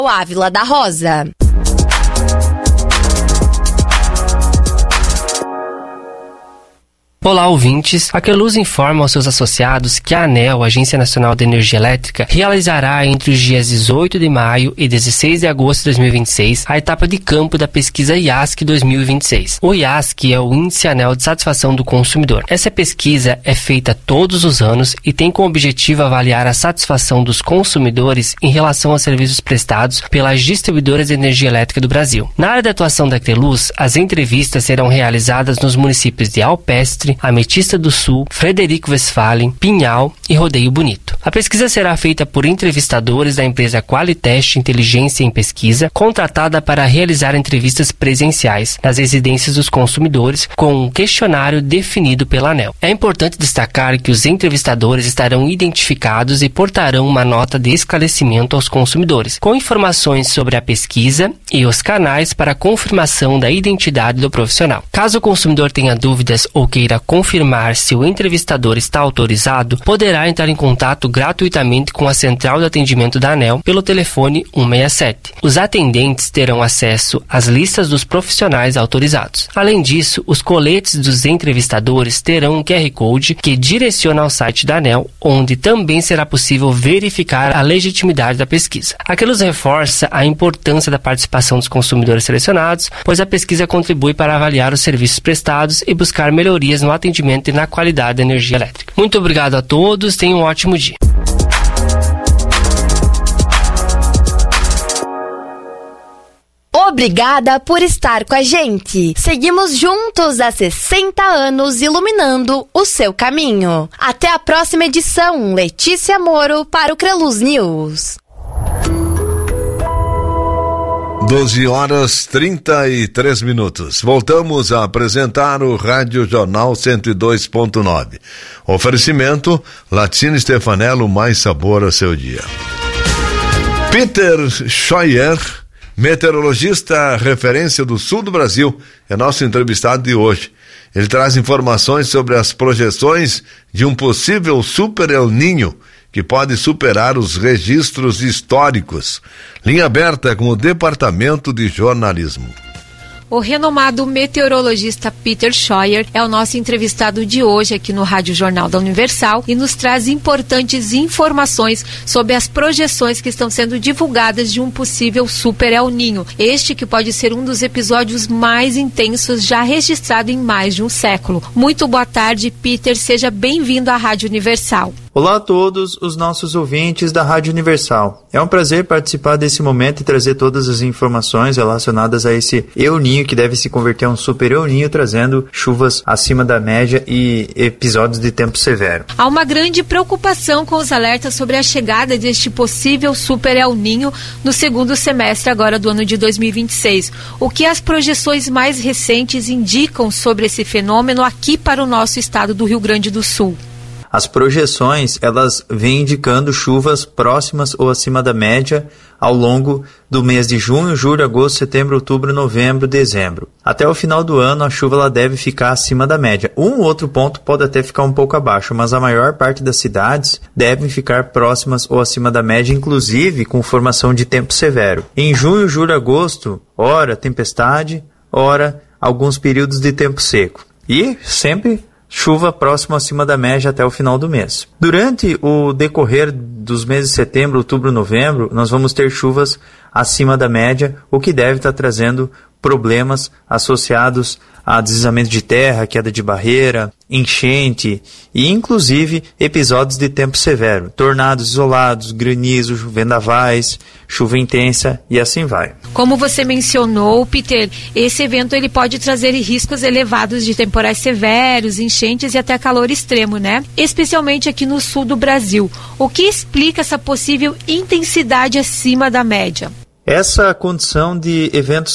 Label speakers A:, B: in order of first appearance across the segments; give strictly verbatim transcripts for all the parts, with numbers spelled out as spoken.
A: O Ávila da Rosa.
B: Olá, ouvintes. A Queluz informa aos seus associados que a ANEEL, Agência Nacional de Energia Elétrica, realizará entre os dias dezoito de maio e dezesseis de agosto de dois mil e vinte e seis a etapa de campo da pesquisa I A S C dois mil e vinte e seis. O I A S C é o Índice ANEEL de Satisfação do Consumidor. Essa pesquisa é feita todos os anos e tem como objetivo avaliar a satisfação dos consumidores em relação aos serviços prestados pelas distribuidoras de energia elétrica do Brasil. Na área de atuação da Queluz, as entrevistas serão realizadas nos municípios de Alpestre, Ametista do Sul, Frederico Westphalen, Pinhal e Rodeio Bonito. A pesquisa será feita por entrevistadores da empresa Qualitest Inteligência em Pesquisa, contratada para realizar entrevistas presenciais nas residências dos consumidores com um questionário definido pela ANEEL. É importante destacar que os entrevistadores estarão identificados e portarão uma nota de esclarecimento aos consumidores, com informações sobre a pesquisa e os canais para confirmação da identidade do profissional. Caso o consumidor tenha dúvidas ou queira confirmar se o entrevistador está autorizado, poderá entrar em contato gratuitamente com a Central de Atendimento da ANEEL pelo telefone cento e sessenta e sete. Os atendentes terão acesso às listas dos profissionais autorizados. Além disso, os coletes dos entrevistadores terão um Q R Code que direciona ao site da ANEEL, onde também será possível verificar a legitimidade da pesquisa. A Queluz reforça a importância da participação dos consumidores selecionados, pois a pesquisa contribui para avaliar os serviços prestados e buscar melhorias no atendimento e na qualidade da energia elétrica. Muito obrigado a todos, tenham um ótimo dia.
A: Obrigada por estar com a gente. Seguimos juntos há sessenta anos iluminando o seu caminho. Até a próxima edição. Letícia Moro para o Queluz News.
C: doze horas trinta e três minutos. Voltamos a apresentar o Rádio Jornal cento e dois ponto nove. Oferecimento Latino Stefanello, mais sabor ao seu dia. Peter Scheuer, meteorologista referência do sul do Brasil, é nosso entrevistado de hoje. Ele traz informações sobre as projeções de um possível Super El Niño, que pode superar os registros históricos. Linha aberta com o Departamento de Jornalismo.
D: O renomado meteorologista Peter Scheuer é o nosso entrevistado de hoje aqui no Rádio Jornal da Universal e nos traz importantes informações sobre as projeções que estão sendo divulgadas de um possível Super El Niño. Este que pode ser um dos episódios mais intensos já registrado em mais de um século. Muito boa tarde, Peter. Seja bem-vindo à Rádio Universal.
E: Olá a todos os nossos ouvintes da Rádio Universal. É um prazer participar desse momento e trazer todas as informações relacionadas a esse El Niño que deve se converter em um Super El Niño, trazendo chuvas acima da média e episódios de tempo severo.
D: Há uma grande preocupação com os alertas sobre a chegada deste possível Super El Niño no segundo semestre agora do ano de dois mil e vinte e seis. O que as projeções mais recentes indicam sobre esse fenômeno aqui para o nosso estado do Rio Grande do Sul?
E: As projeções, elas vêm indicando chuvas próximas ou acima da média ao longo do mês de junho, julho, agosto, setembro, outubro, novembro, dezembro. Até o final do ano, a chuva ela deve ficar acima da média. Um outro ponto pode até ficar um pouco abaixo, mas a maior parte das cidades devem ficar próximas ou acima da média, inclusive com formação de tempo severo. Em junho, julho, agosto, ora tempestade, ora alguns períodos de tempo seco. E sempre chuva próxima acima da média até o final do mês. Durante o decorrer dos meses de setembro, outubro, novembro, nós vamos ter chuvas acima da média, o que deve estar trazendo problemas associados a deslizamento de terra, queda de barreira, enchente e inclusive episódios de tempo severo, tornados isolados, granizo, vendavais, chuva intensa e assim vai.
D: Como você mencionou, Peter, esse evento ele pode trazer riscos elevados de temporais severos, enchentes e até calor extremo, né? Especialmente aqui no sul do Brasil. O que explica essa possível intensidade acima da média?
E: Essa condição de eventos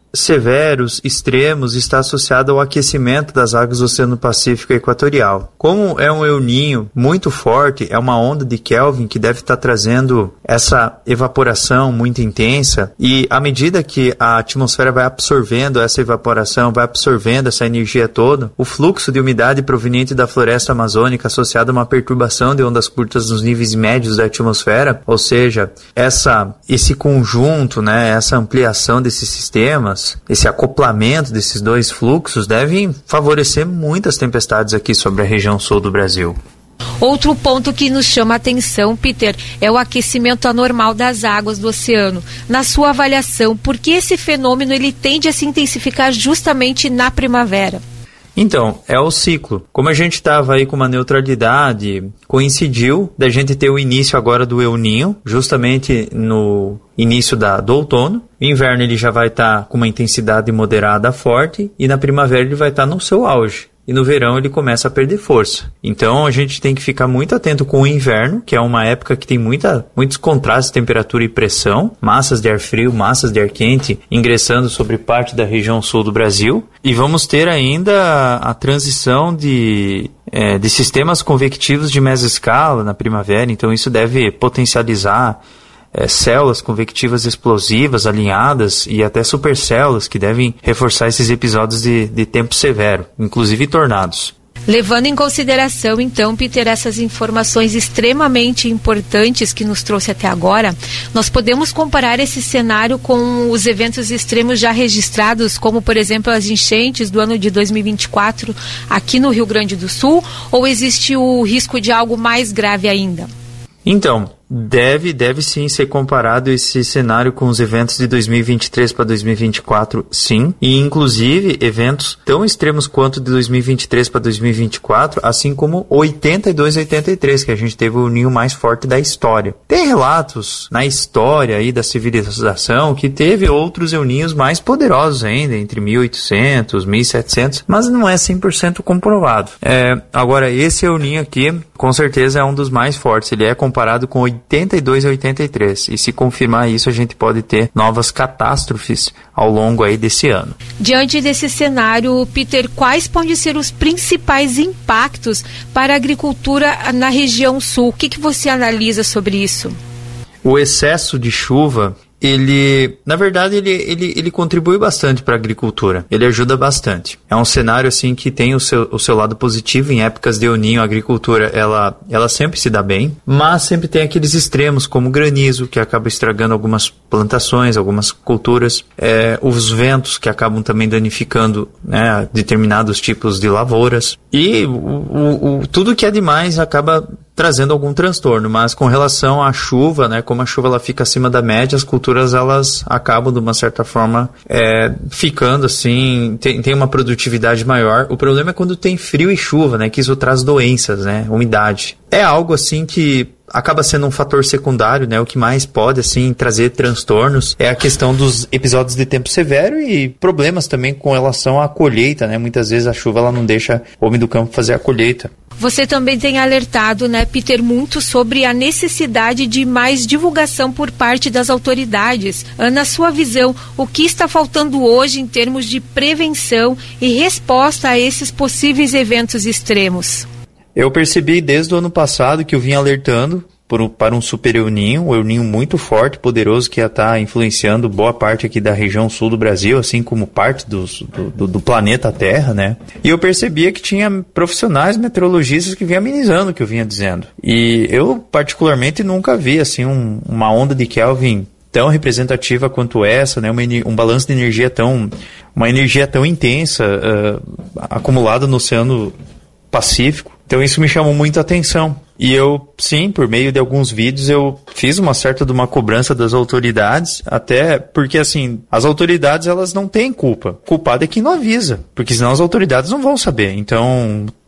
E: severos, extremos, está associado ao aquecimento das águas do Oceano Pacífico Equatorial. Como é um El Niño muito forte, é uma onda de Kelvin que deve estar trazendo essa evaporação muito intensa, e à medida que a atmosfera vai absorvendo essa evaporação, vai absorvendo essa energia toda, o fluxo de umidade proveniente da floresta amazônica associado a uma perturbação de ondas curtas nos níveis médios da atmosfera, ou seja, essa, esse conjunto, né, essa ampliação desses sistemas, esse acoplamento desses dois fluxos devem favorecer muitas tempestades aqui sobre a região sul do Brasil.
D: Outro ponto que nos chama a atenção, Peter, é o aquecimento anormal das águas do oceano. Na sua avaliação, por que esse fenômeno ele tende a se intensificar justamente na primavera?
E: Então, é o ciclo. Como a gente estava aí com uma neutralidade, coincidiu da gente ter o início agora do El Niño, justamente no início da, do outono. O inverno ele já vai estar tá com uma intensidade moderada forte, e na primavera ele vai estar tá no seu auge. E no verão ele começa a perder força. Então a gente tem que ficar muito atento com o inverno, que é uma época que tem muita, muitos contrastes de temperatura e pressão, massas de ar frio, massas de ar quente ingressando sobre parte da região sul do Brasil. E vamos ter ainda a, a transição de, é, de sistemas convectivos de mesoscala na primavera, então isso deve potencializar É, células convectivas explosivas alinhadas e até supercélulas que devem reforçar esses episódios de, de tempo severo, inclusive tornados.
D: Levando em consideração, então, Peter, essas informações extremamente importantes que nos trouxe até agora, nós podemos comparar esse cenário com os eventos extremos já registrados, como, por exemplo, as enchentes do ano de dois mil e vinte e quatro aqui no Rio Grande do Sul, ou existe o risco de algo mais grave ainda?
E: Então, deve, deve sim ser comparado esse cenário com os eventos de dois mil e vinte e três para dois mil e vinte e quatro, sim. E, inclusive, eventos tão extremos quanto de dois mil e vinte e três para dois mil e vinte e quatro, assim como oitenta e dois e oitenta e três, que a gente teve o El Niño mais forte da história. Tem relatos na história aí da civilização que teve outros El Niños mais poderosos ainda, entre mil e oitocentos, mil e setecentos, mas não é cem por cento comprovado. É, agora, esse El Niño aqui, com certeza é um dos mais fortes. Ele é comparado com oitenta e dois e oitenta e três. E se confirmar isso, a gente pode ter novas catástrofes ao longo aí desse ano.
D: Diante desse cenário, Peter, quais podem ser os principais impactos para a agricultura na região sul? O que, que você analisa sobre isso?
E: O excesso de chuva, ele, na verdade, ele, ele, ele contribui bastante para a agricultura. Ele ajuda bastante. É um cenário, assim, que tem o seu, o seu lado positivo. Em épocas de El Niño, a agricultura, ela, ela sempre se dá bem, mas sempre tem aqueles extremos, como granizo, que acaba estragando algumas plantações, algumas culturas. É, os ventos, que acabam também danificando, né, determinados tipos de lavouras. E o, o, o, tudo que é demais acaba trazendo algum transtorno, mas com relação à chuva, né, como a chuva ela fica acima da média, as culturas elas acabam de uma certa forma é, ficando assim, tem, tem uma produtividade maior. O problema é quando tem frio e chuva, né, que isso traz doenças, né, umidade. É algo assim que acaba sendo um fator secundário, né? O que mais pode, assim, trazer transtornos é a questão dos episódios de tempo severo e problemas também com relação à colheita, né? Muitas vezes a chuva ela não deixa o homem do campo fazer a colheita.
D: Você também tem alertado, né, Peter, muito sobre a necessidade de mais divulgação por parte das autoridades. Na sua visão, o que está faltando hoje em termos de prevenção e resposta a esses possíveis eventos extremos?
E: Eu percebi desde o ano passado que eu vim alertando por um, para um super El Niño, um El Niño muito forte, poderoso, que ia estar influenciando boa parte aqui da região sul do Brasil, assim como parte dos, do, do, do planeta Terra, né? E eu percebia que tinha profissionais meteorologistas que vinham amenizando o que eu vinha dizendo. E eu, particularmente, nunca vi, assim, um, uma onda de Kelvin tão representativa quanto essa, né? Uma, um balanço de energia tão, uma energia tão intensa, uh, acumulada no Oceano Pacífico. Então isso me chamou muito a atenção. E eu, sim, por meio de alguns vídeos, eu fiz uma certa de uma cobrança das autoridades, até porque, assim, as autoridades, elas não têm culpa. Culpado é quem não avisa, porque senão as autoridades não vão saber. Então,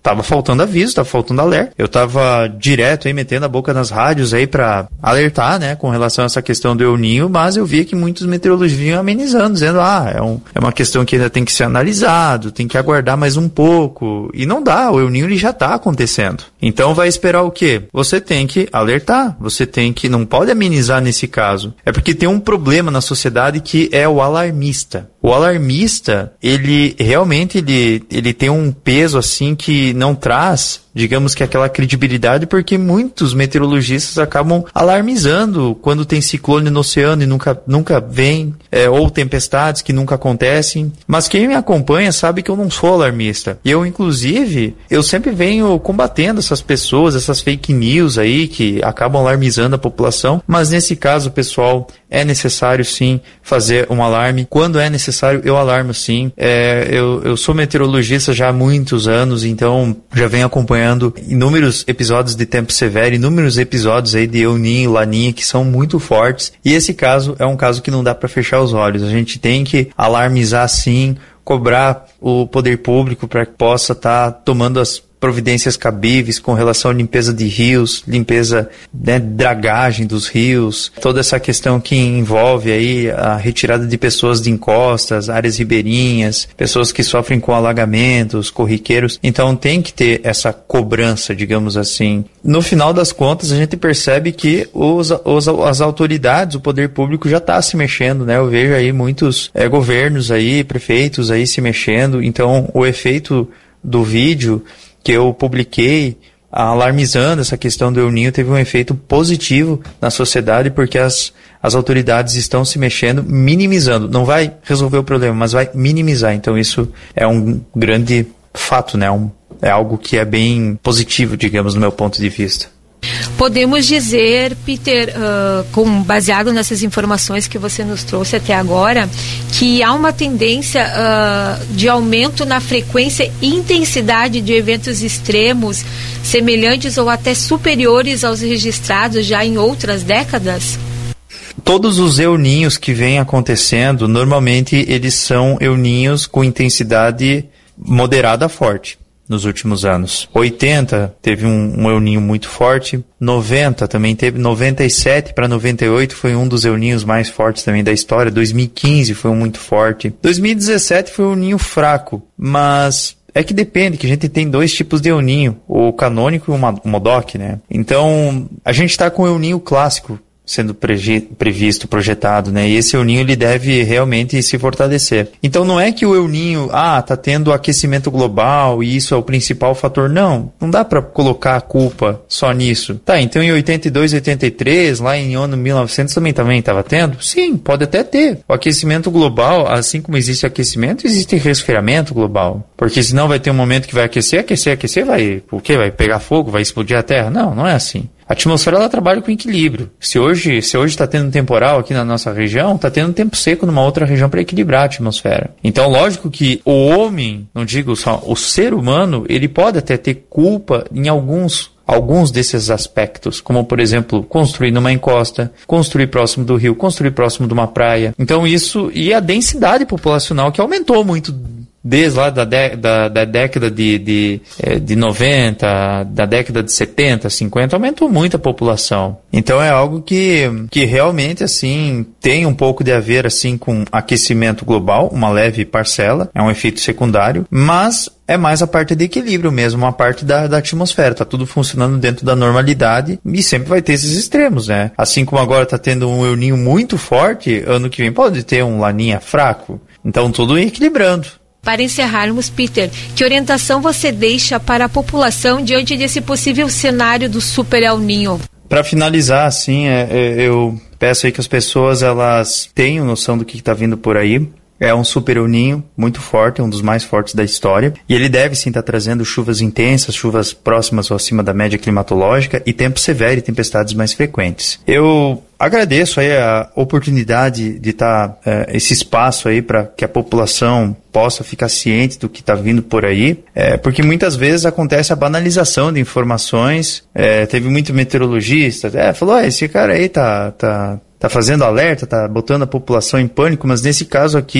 E: tava faltando aviso, tava faltando alerta. Eu tava direto aí metendo a boca nas rádios aí pra alertar, né, com relação a essa questão do El Niño, mas eu via que muitos meteorologistas vinham amenizando, dizendo, ah, é, um, é uma questão que ainda tem que ser analisado, tem que aguardar mais um pouco. E não dá, o El Niño ele já tá acontecendo. Então vai esperar o quê? Você tem que alertar, você tem que, não pode amenizar nesse caso. É porque tem um problema na sociedade que é o alarmista. O alarmista, ele realmente ele, ele tem um peso assim que não traz, digamos que aquela credibilidade, porque muitos meteorologistas acabam alarmizando quando tem ciclone no oceano e nunca, nunca vem, é, ou tempestades que nunca acontecem. Mas quem me acompanha sabe que eu não sou alarmista. E eu, inclusive, eu sempre venho combatendo essas pessoas, essas fake news aí que acabam alarmizando a população. Mas nesse caso, pessoal, é necessário sim fazer um alarme. Quando é necessário, eu alarmo sim. É, eu, eu sou meteorologista já há muitos anos, então já venho acompanhando inúmeros episódios de tempo severo, inúmeros episódios aí de El Niño, Laninha, que são muito fortes. E esse caso é um caso que não dá para fechar os olhos. A gente tem que alarmizar sim, cobrar o poder público para que possa estar tá tomando as providências cabíveis com relação à limpeza de rios, limpeza, né, dragagem dos rios, toda essa questão que envolve aí a retirada de pessoas de encostas, áreas ribeirinhas, pessoas que sofrem com alagamentos, corriqueiros. Então tem que ter essa cobrança, digamos assim. No final das contas, a gente percebe que os, os, as autoridades, o poder público já está se mexendo, né? Eu vejo aí muitos é, governos aí, prefeitos aí se mexendo. Então o efeito do vídeo que eu publiquei alarmizando essa questão do El Niño teve um efeito positivo na sociedade, porque as, as autoridades estão se mexendo, minimizando. Não vai resolver o problema, mas vai minimizar. Então isso é um grande fato, né? Um, é algo que é bem positivo, digamos, no meu ponto de vista.
D: Podemos dizer, Peter, uh, com, baseado nessas informações que você nos trouxe até agora, que há uma tendência uh, de aumento na frequência e intensidade de eventos extremos semelhantes ou até superiores aos registrados já em outras décadas?
E: Todos os El Niños que vêm acontecendo, normalmente eles são El Niños com intensidade moderada a forte. Nos últimos anos. oitenta teve um, um El Niño muito forte, noventa também teve, noventa e sete para noventa e oito foi um dos El Niños mais fortes também da história, dois mil e quinze foi um muito forte, dois mil e dezessete foi um El Niño fraco, mas é que depende, que a gente tem dois tipos de El Niño, o canônico e o Modoc, né? Então, a gente está com o El Niño clássico sendo previsto, projetado, né? E esse El Niño ele deve realmente se fortalecer. Então não é que o El Niño, ah, tá tendo aquecimento global e isso é o principal fator. Não, não dá para colocar a culpa só nisso. Tá, então em oitenta e dois, oitenta e três, lá em ano mil e novecentos também também estava tendo? Sim, pode até ter. O aquecimento global, assim como existe aquecimento, existe resfriamento global. Porque senão vai ter um momento que vai aquecer, aquecer, aquecer, vai, o quê? Vai pegar fogo, vai explodir a Terra? Não, não é assim. A atmosfera ela trabalha com equilíbrio. Se hoje se hoje está tendo temporal aqui na nossa região, está tendo tempo seco numa outra região para equilibrar a atmosfera. Então, lógico que o homem, não digo só, o ser humano, ele pode até ter culpa em alguns alguns desses aspectos, como por exemplo, construir numa encosta, construir próximo do rio, construir próximo de uma praia. Então isso, e a densidade populacional que aumentou muito desde lá da, de, da, da década de, de, de noventa, da década de setenta, cinquenta, aumentou muito a população. Então é algo que, que realmente assim tem um pouco de a ver assim com aquecimento global, uma leve parcela, é um efeito secundário, mas é mais a parte de equilíbrio mesmo, uma parte da, da atmosfera, tá tudo funcionando dentro da normalidade e sempre vai ter esses extremos, né? Assim como agora tá tendo um El Niño muito forte, ano que vem pode ter um Laninha fraco, então tudo equilibrando.
D: Para encerrarmos, Peter, que orientação você deixa para a população diante desse possível cenário do Super El Niño?
E: Para finalizar, assim, é, é, eu peço aí que as pessoas elas tenham noção do que está vindo por aí. É um Super El Niño muito forte, um dos mais fortes da história. E ele deve sim estar trazendo chuvas intensas, chuvas próximas ou acima da média climatológica e tempo severo e tempestades mais frequentes. Eu agradeço aí a oportunidade de estar, é, esse espaço aí para que a população possa ficar ciente do que está vindo por aí, é, porque muitas vezes acontece a banalização de informações. É, teve muito meteorologista, é, falou, ah, esse cara aí tá... tá tá fazendo alerta, tá botando a população em pânico, mas nesse caso aqui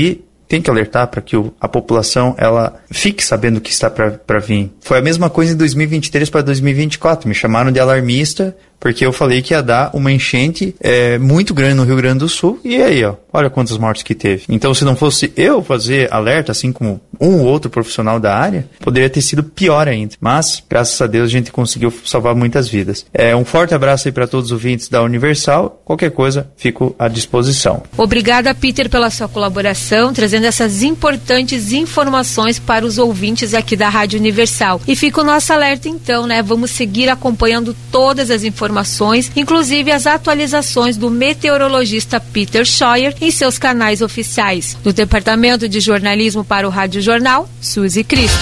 E: tem que alertar para que o, a população ela fique sabendo o que está para vir. Foi a mesma coisa em dois mil e vinte e três para dois mil e vinte e quatro. Me chamaram de alarmista porque eu falei que ia dar uma enchente é, muito grande no Rio Grande do Sul. E aí, ó, olha quantas mortes que teve. Então, se não fosse eu fazer alerta, assim como um ou outro profissional da área, poderia ter sido pior ainda. Mas, graças a Deus, a gente conseguiu salvar muitas vidas. É, um forte abraço aí para todos os ouvintes da Universal. Qualquer coisa, fico à disposição.
D: Obrigada, Peter, pela sua colaboração, trazendo essas importantes informações para os ouvintes aqui da Rádio Universal. E fica o nosso alerta, então, né? Vamos seguir acompanhando todas as informações informações, inclusive as atualizações do meteorologista Peter Scheuer em seus canais oficiais. Do Departamento de Jornalismo para o Rádio Jornal, Suzy Cristo.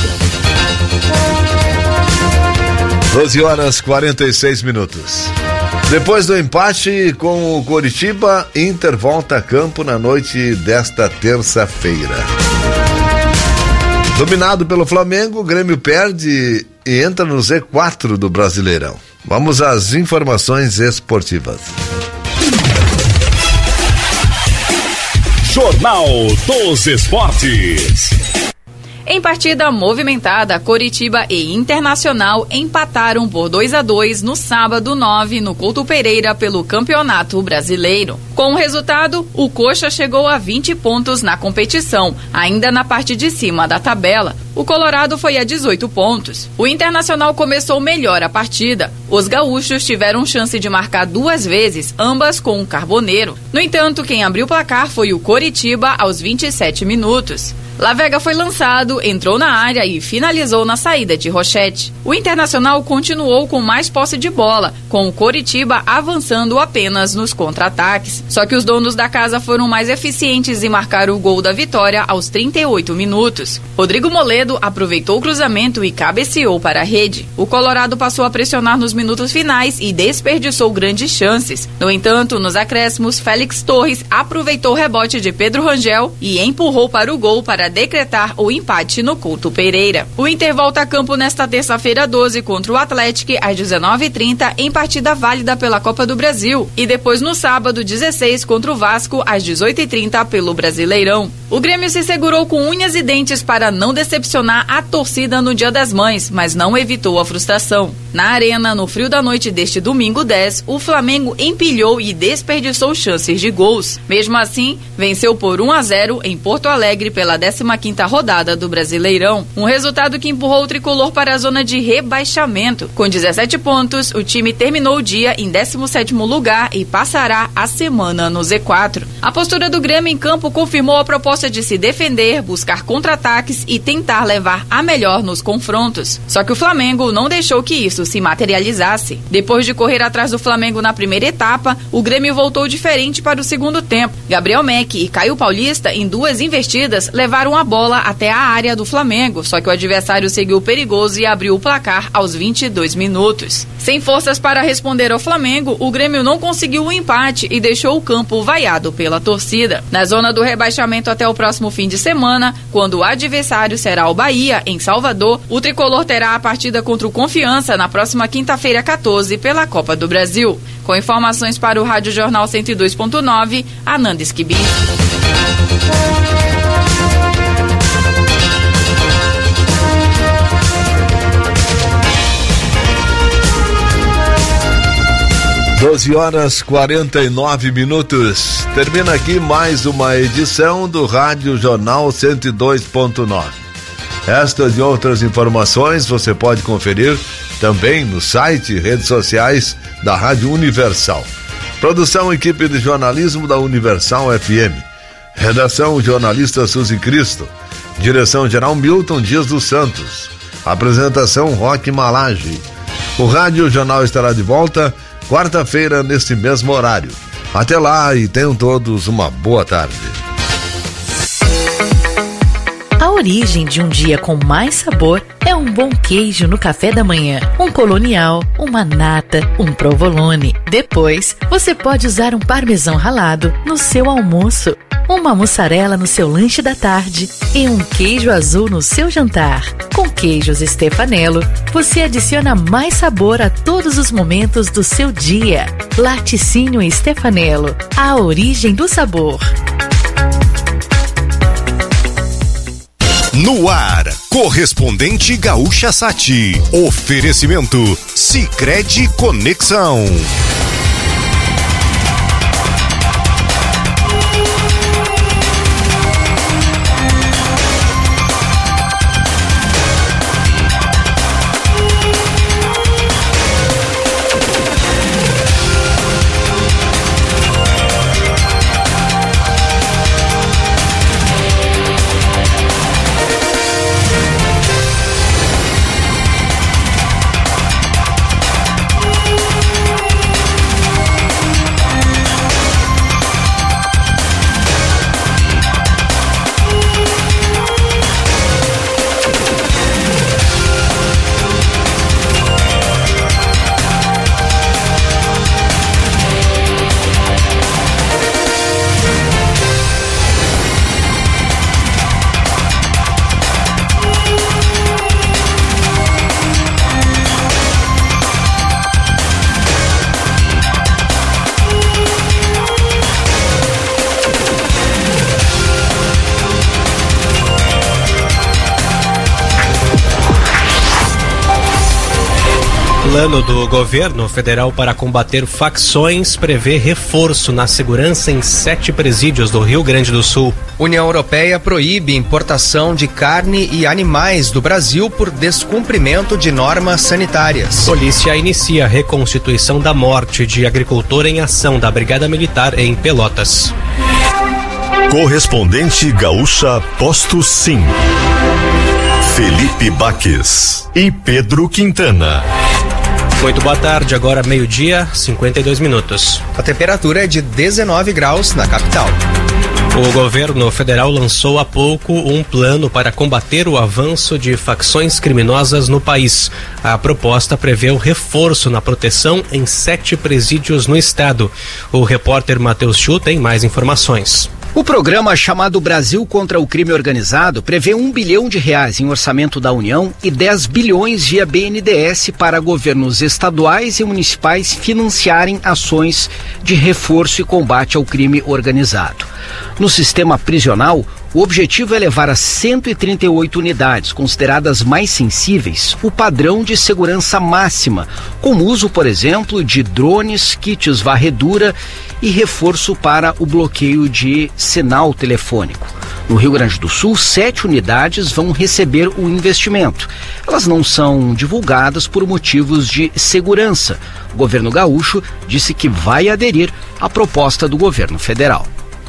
C: doze horas e quarenta e seis minutos. Depois do empate com o Coritiba, Inter volta a campo na noite desta terça-feira. Dominado pelo Flamengo, o Grêmio perde e entra no Z quatro do Brasileirão. Vamos às informações esportivas.
F: Jornal dos Esportes.
G: Em partida movimentada, Coritiba e Internacional empataram por dois a dois no sábado nove no Couto Pereira pelo Campeonato Brasileiro. Com o resultado, o Coxa chegou a vinte pontos na competição, ainda na parte de cima da tabela. O Colorado foi a dezoito pontos. O Internacional começou melhor a partida. Os gaúchos tiveram chance de marcar duas vezes, ambas com o Carboneiro. No entanto, quem abriu o placar foi o Coritiba aos vinte e sete minutos. Lavega foi lançado, entrou na área e finalizou na saída de Rochete. O Internacional continuou com mais posse de bola, com o Coritiba avançando apenas nos contra-ataques. Só que os donos da casa foram mais eficientes e marcaram o gol da vitória aos trinta e oito minutos. Rodrigo Moledo aproveitou o cruzamento e cabeceou para a rede. O Colorado passou a pressionar nos minutos finais e desperdiçou grandes chances. No entanto, nos acréscimos, Félix Torres aproveitou o rebote de Pedro Rangel e empurrou para o gol para decretar o empate no Couto Pereira. O Inter volta a campo nesta terça-feira doze contra o Atlético às dezenove e trinta em partida válida pela Copa do Brasil e depois no sábado dezesseis contra o Vasco às dezoito e trinta pelo Brasileirão. O Grêmio se segurou com unhas e dentes para não decepcionar a torcida no Dia das Mães, mas não evitou a frustração. Na Arena, no frio da noite deste domingo dez, o Flamengo empilhou e desperdiçou chances de gols. Mesmo assim, venceu por um a zero em Porto Alegre pela décima quinta rodada do Brasileirão. Um resultado que empurrou o tricolor para a zona de rebaixamento. Com dezessete pontos, o time terminou o dia em décimo sétimo lugar e passará a semana no Z quatro. A postura do Grêmio em campo confirmou a proposta de se defender, buscar contra-ataques e tentar levar a melhor nos confrontos. Só que o Flamengo não deixou que isso se materializasse. Depois de correr atrás do Flamengo na primeira etapa, o Grêmio voltou diferente para o segundo tempo. Gabriel Meck e Caio Paulista, em duas investidas, levaram a bola até a área do Flamengo, só que o adversário seguiu perigoso e abriu o placar aos vinte e dois minutos. Sem forças para responder ao Flamengo, o Grêmio não conseguiu o empate e deixou o campo vaiado pela torcida. Na zona do rebaixamento até o próximo fim de semana, quando o adversário será o Bahia, em Salvador, o tricolor terá a partida contra o Confiança na próxima quinta-feira quatorze pela Copa do Brasil. Com informações para o Rádio Jornal cento e dois ponto nove, Ananda Esquibi.
C: doze horas e quarenta e nove minutos. Termina aqui mais uma edição do Rádio Jornal cento e dois ponto nove. Estas e outras informações você pode conferir também no site e redes sociais da Rádio Universal. Produção equipe de jornalismo da Universal F M. Redação jornalista Suzy Cristo. Direção geral Milton Dias dos Santos. Apresentação Roque Malage. O Rádio Jornal estará de volta quarta-feira neste mesmo horário. Até lá e tenham todos uma boa tarde.
H: A origem de um dia com mais sabor é um bom queijo no café da manhã, um colonial, uma nata, um provolone. Depois, você pode usar um parmesão ralado no seu almoço, uma mussarela no seu lanche da tarde e um queijo azul no seu jantar. Com queijos Stefanello, você adiciona mais sabor a todos os momentos do seu dia. Laticínio Stefanello, a origem do sabor.
F: No ar, correspondente Gaúcha Sati. Oferecimento Sicredi Conexão.
I: Plano do governo federal para combater facções prevê reforço na segurança em sete presídios do Rio Grande do Sul.
J: União Europeia proíbe importação de carne e animais do Brasil por descumprimento de normas sanitárias.
I: Polícia inicia a reconstituição da morte de agricultor em ação da Brigada Militar em Pelotas.
F: Correspondente Gaúcha Posto Sim. Felipe Baques e Pedro Quintana.
I: Muito boa tarde, agora meio-dia, cinquenta e dois minutos.
J: A temperatura é de dezenove graus na capital.
I: O governo federal lançou há pouco um plano para combater o avanço de facções criminosas no país. A proposta prevê o reforço na proteção em sete presídios no estado. O repórter Matheus Chu tem mais informações.
K: O programa chamado Brasil contra o Crime Organizado prevê um bilhão de reais em orçamento da União e dez bilhões via B N D E S para governos estaduais e municipais financiarem ações de reforço e combate ao crime organizado. No sistema prisional, o objetivo é levar a cento e trinta e oito unidades consideradas mais sensíveis o padrão de segurança máxima, com uso, por exemplo, de drones, kits varredura e reforço para o bloqueio de sinal telefônico. No Rio Grande do Sul, sete unidades vão receber o investimento. Elas não são divulgadas por motivos de segurança. O governo gaúcho disse que vai aderir à proposta do governo federal.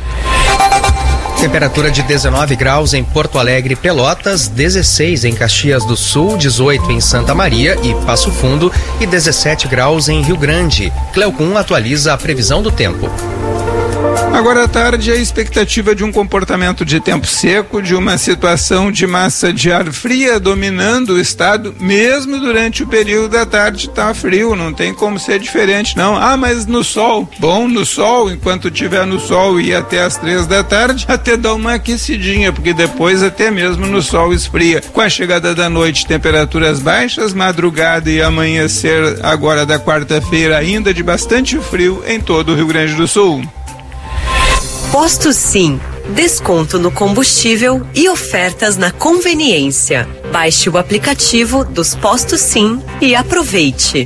J: Temperatura de dezenove graus em Porto Alegre e Pelotas, dezesseis em Caxias do Sul, dezoito em Santa Maria e Passo Fundo e dezessete graus em Rio Grande. Cleocum atualiza a previsão do tempo.
L: Agora à tarde, a expectativa de um comportamento de tempo seco, de uma situação de massa de ar fria dominando o estado, mesmo durante o período da tarde está frio, não tem como ser diferente não. Ah, mas no sol, bom, no sol, enquanto tiver no sol e até às três da tarde, até dá uma aquecidinha, porque depois até mesmo no sol esfria. Com a chegada da noite, temperaturas baixas, madrugada e amanhecer agora da quarta-feira ainda de bastante frio em todo o Rio Grande do Sul.
M: Posto Sim, desconto no combustível e ofertas na conveniência. Baixe o aplicativo dos Postos Sim e aproveite.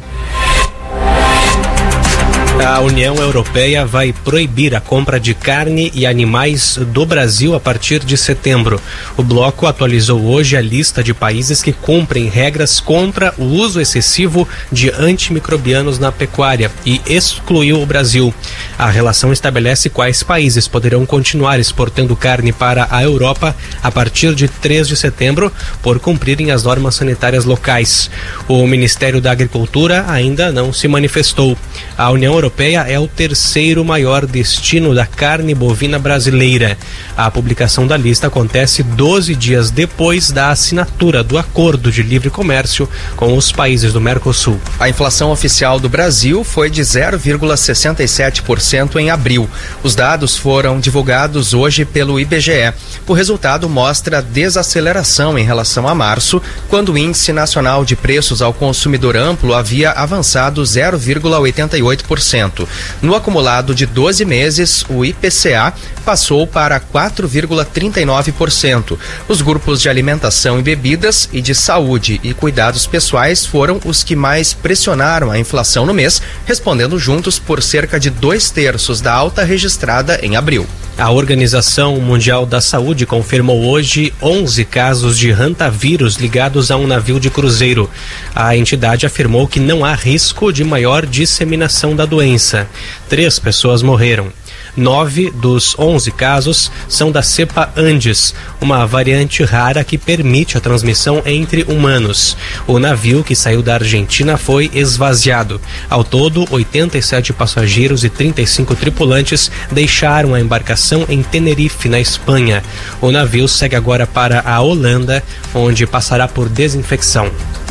I: A União Europeia vai proibir a compra de carne e animais do Brasil a partir de setembro. O bloco atualizou hoje a lista de países que cumprem regras contra o uso excessivo de antimicrobianos na pecuária e excluiu o Brasil. A relação estabelece quais países poderão continuar exportando carne para a Europa a partir de três de setembro por cumprirem as normas sanitárias locais. O Ministério da Agricultura ainda não se manifestou. A União Europeia é o terceiro maior destino da carne bovina brasileira. A publicação da lista acontece doze dias depois da assinatura do Acordo de Livre Comércio com os países do Mercosul.
J: A inflação oficial do Brasil foi de zero vírgula sessenta e sete por cento em abril. Os dados foram divulgados hoje pelo I B G E. O resultado mostra desaceleração em relação a março, quando o Índice Nacional de Preços ao Consumidor Amplo havia avançado zero vírgula oitenta e oito por cento. cento. No acumulado de doze meses, o I P C A passou para quatro vírgula trinta e nove por cento. Os grupos de alimentação e bebidas e de saúde e cuidados pessoais foram os que mais pressionaram a inflação no mês, respondendo juntos por cerca de dois terços da alta registrada em abril.
I: A Organização Mundial da Saúde confirmou hoje onze casos de hantavírus ligados a um navio de cruzeiro. A entidade afirmou que não há risco de maior disseminação da doença. Três pessoas morreram. Nove dos onze casos são da cepa Andes, uma variante rara que permite a transmissão entre humanos. O navio, que saiu da Argentina, foi esvaziado. Ao todo, oitenta e sete passageiros e trinta e cinco tripulantes deixaram a embarcação em Tenerife, na Espanha. O navio segue agora para a Holanda, onde passará por desinfecção.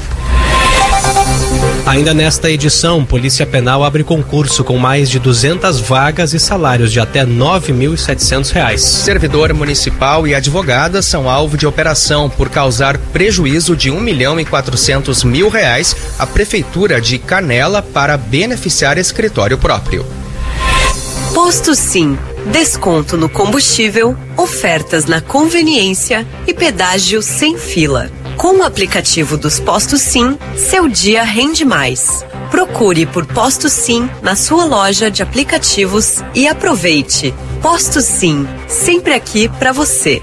I: Ainda nesta edição, Polícia Penal abre concurso com mais de duzentas vagas e salários de até nove mil e setecentos reais.
J: Servidor municipal e advogada são alvo de operação por causar prejuízo de um milhão e quatrocentos mil reais à Prefeitura de Canela para beneficiar escritório próprio.
M: Posto Sim, desconto no combustível, ofertas na conveniência e pedágio sem fila. Com o aplicativo dos Postos Sim, seu dia rende mais. Procure por Posto Sim na sua loja de aplicativos e aproveite. Posto Sim, sempre aqui para você.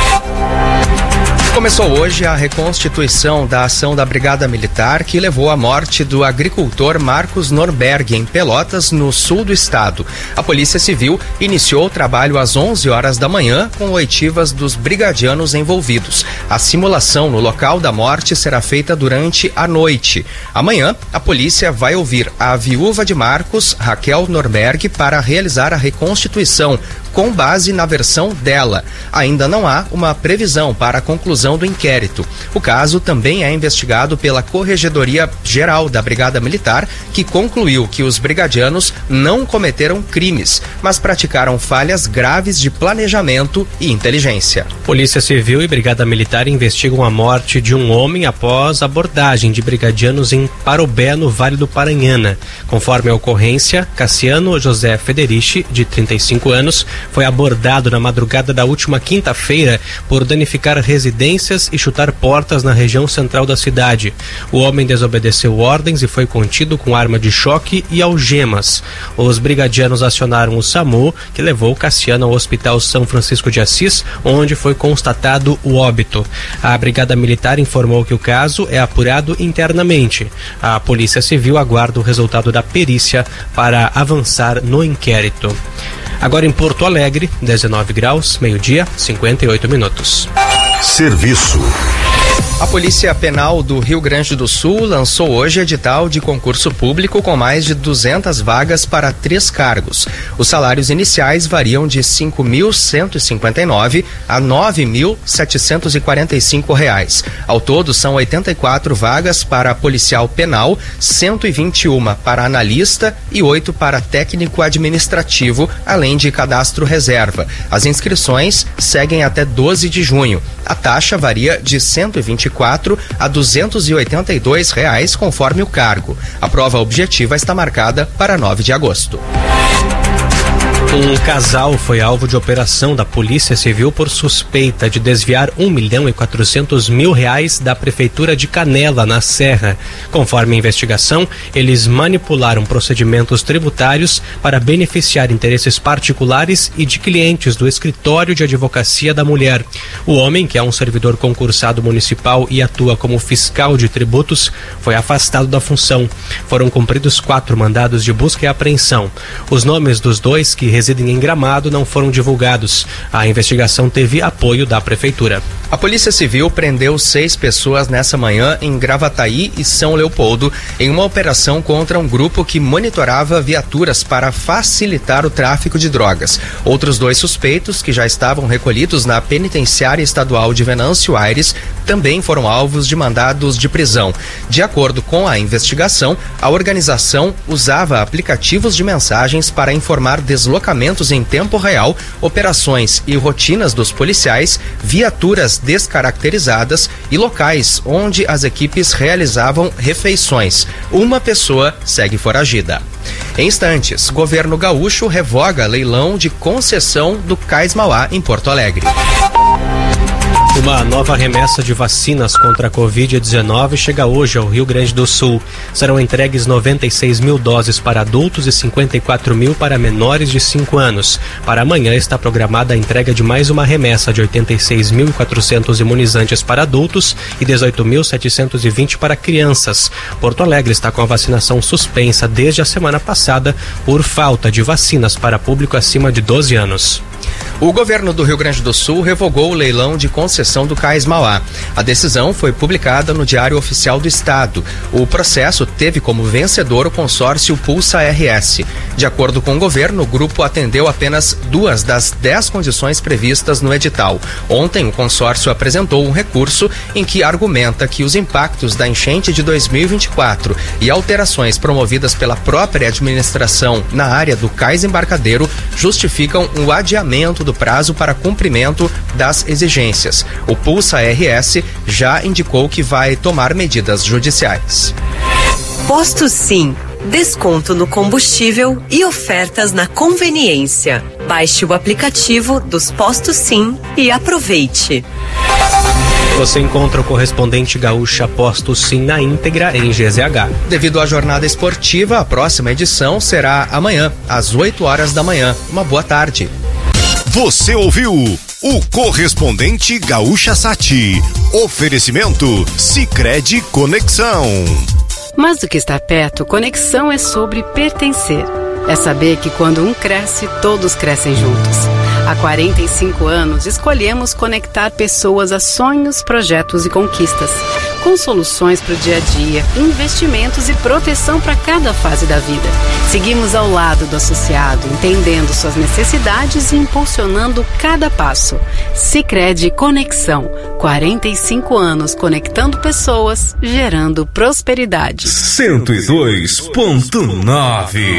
J: Começou hoje a reconstituição da ação da Brigada Militar que levou à morte do agricultor Marcos Norberg em Pelotas, no sul do estado. A Polícia Civil iniciou o trabalho às onze horas da manhã com oitivas dos brigadianos envolvidos. A simulação no local da morte será feita durante a noite. Amanhã, a polícia vai ouvir a viúva de Marcos, Raquel Norberg, para realizar a reconstituição, com base na versão dela. Ainda não há uma previsão para a conclusão do inquérito. O caso também é investigado pela Corregedoria Geral da Brigada Militar, que concluiu que os brigadianos não cometeram crimes, mas praticaram falhas graves de planejamento e inteligência.
I: Polícia Civil e Brigada Militar investigam a morte de um homem após abordagem de brigadianos em Parobé, no Vale do Paranhana. Conforme a ocorrência, Cassiano José Federici, de trinta e cinco anos, foi abordado na madrugada da última quinta-feira por danificar residências e chutar portas na região central da cidade. O homem desobedeceu ordens e foi contido com arma de choque e algemas. Os brigadianos acionaram o SAMU, que levou Cassiano ao Hospital São Francisco de Assis, onde foi constatado o óbito. A Brigada Militar informou que o caso é apurado internamente. A Polícia Civil aguarda o resultado da perícia para avançar no inquérito. Agora em Porto Alegre, dezenove graus, meio-dia, cinquenta e oito minutos.
F: Serviço.
J: A Polícia Penal do Rio Grande do Sul lançou hoje edital de concurso público com mais de duzentas vagas para três cargos. Os salários iniciais variam de cinco mil cento e cinquenta e nove a nove mil setecentos e quarenta e cinco reais. Ao todo, são oitenta e quatro vagas para policial penal, cento e vinte e uma para analista e oito para técnico administrativo, além de cadastro reserva. As inscrições seguem até doze de junho. A taxa varia de cento e vinte e quatro a duzentos e oitenta e dois reais, conforme o cargo. A prova objetiva está marcada para nove de agosto.
I: Um casal foi alvo de operação da Polícia Civil por suspeita de desviar um milhão e quatrocentos mil reais da Prefeitura de Canela, na Serra. Conforme a investigação, eles manipularam procedimentos tributários para beneficiar interesses particulares e de clientes do Escritório de Advocacia da Mulher. O homem, que é um servidor concursado municipal e atua como fiscal de tributos, foi afastado da função. Foram cumpridos quatro mandados de busca e apreensão. Os nomes dos dois que residem em Gramado não foram divulgados. A investigação teve apoio da Prefeitura.
J: A Polícia Civil prendeu seis pessoas nessa manhã em Gravataí e São Leopoldo em uma operação contra um grupo que monitorava viaturas para facilitar o tráfico de drogas. Outros dois suspeitos, que já estavam recolhidos na Penitenciária Estadual de Venâncio Aires, também foram alvos de mandados de prisão. De acordo com a investigação, a organização usava aplicativos de mensagens para informar deslocamentos em tempo real, operações e rotinas dos policiais, viaturas descaracterizadas e locais onde as equipes realizavam refeições. Uma pessoa segue foragida. Em instantes, governo gaúcho revoga leilão de concessão do Cais Mauá em Porto Alegre.
I: Uma nova remessa de vacinas contra a covid dezenove chega hoje ao Rio Grande do Sul. Serão entregues noventa e seis mil doses para adultos e cinquenta e quatro mil para menores de cinco anos. Para amanhã está programada a entrega de mais uma remessa de oitenta e seis mil e quatrocentos imunizantes para adultos e dezoito mil setecentos e vinte para crianças. Porto Alegre está com a vacinação suspensa desde a semana passada por falta de vacinas para público acima de doze anos.
J: O governo do Rio Grande do Sul revogou o leilão de concessão do Cais Mauá. A decisão foi publicada no Diário Oficial do Estado. O processo teve como vencedor o consórcio Pulsa R S. De acordo com o governo, o grupo atendeu apenas duas das dez condições previstas no edital. Ontem, o consórcio apresentou um recurso em que argumenta que os impactos da enchente de dois mil e vinte e quatro e alterações promovidas pela própria administração na área do cais embarcadeiro justificam o adiamento do prazo para cumprimento das exigências. O Pulsa R S já indicou que vai tomar medidas judiciais.
M: Posto Sim. Desconto no combustível e ofertas na conveniência. Baixe o aplicativo dos Postos Sim e aproveite.
I: Você encontra o correspondente gaúcha Posto Sim na íntegra em G Z H.
J: Devido à jornada esportiva, a próxima edição será amanhã, às oito horas da manhã. Uma boa tarde.
F: Você ouviu o correspondente Gaúcha Sati. Oferecimento Sicredi Conexão.
N: Mais do que estar perto, conexão é sobre pertencer. É saber que quando um cresce, todos crescem juntos. Há quarenta e cinco anos, escolhemos conectar pessoas a sonhos, projetos e conquistas. Com soluções para o dia a dia, investimentos e proteção para cada fase da vida. Seguimos ao lado do associado, entendendo suas necessidades e impulsionando cada passo. Sicredi Conexão. quarenta e cinco anos conectando pessoas, gerando prosperidade.
F: cento e dois ponto nove.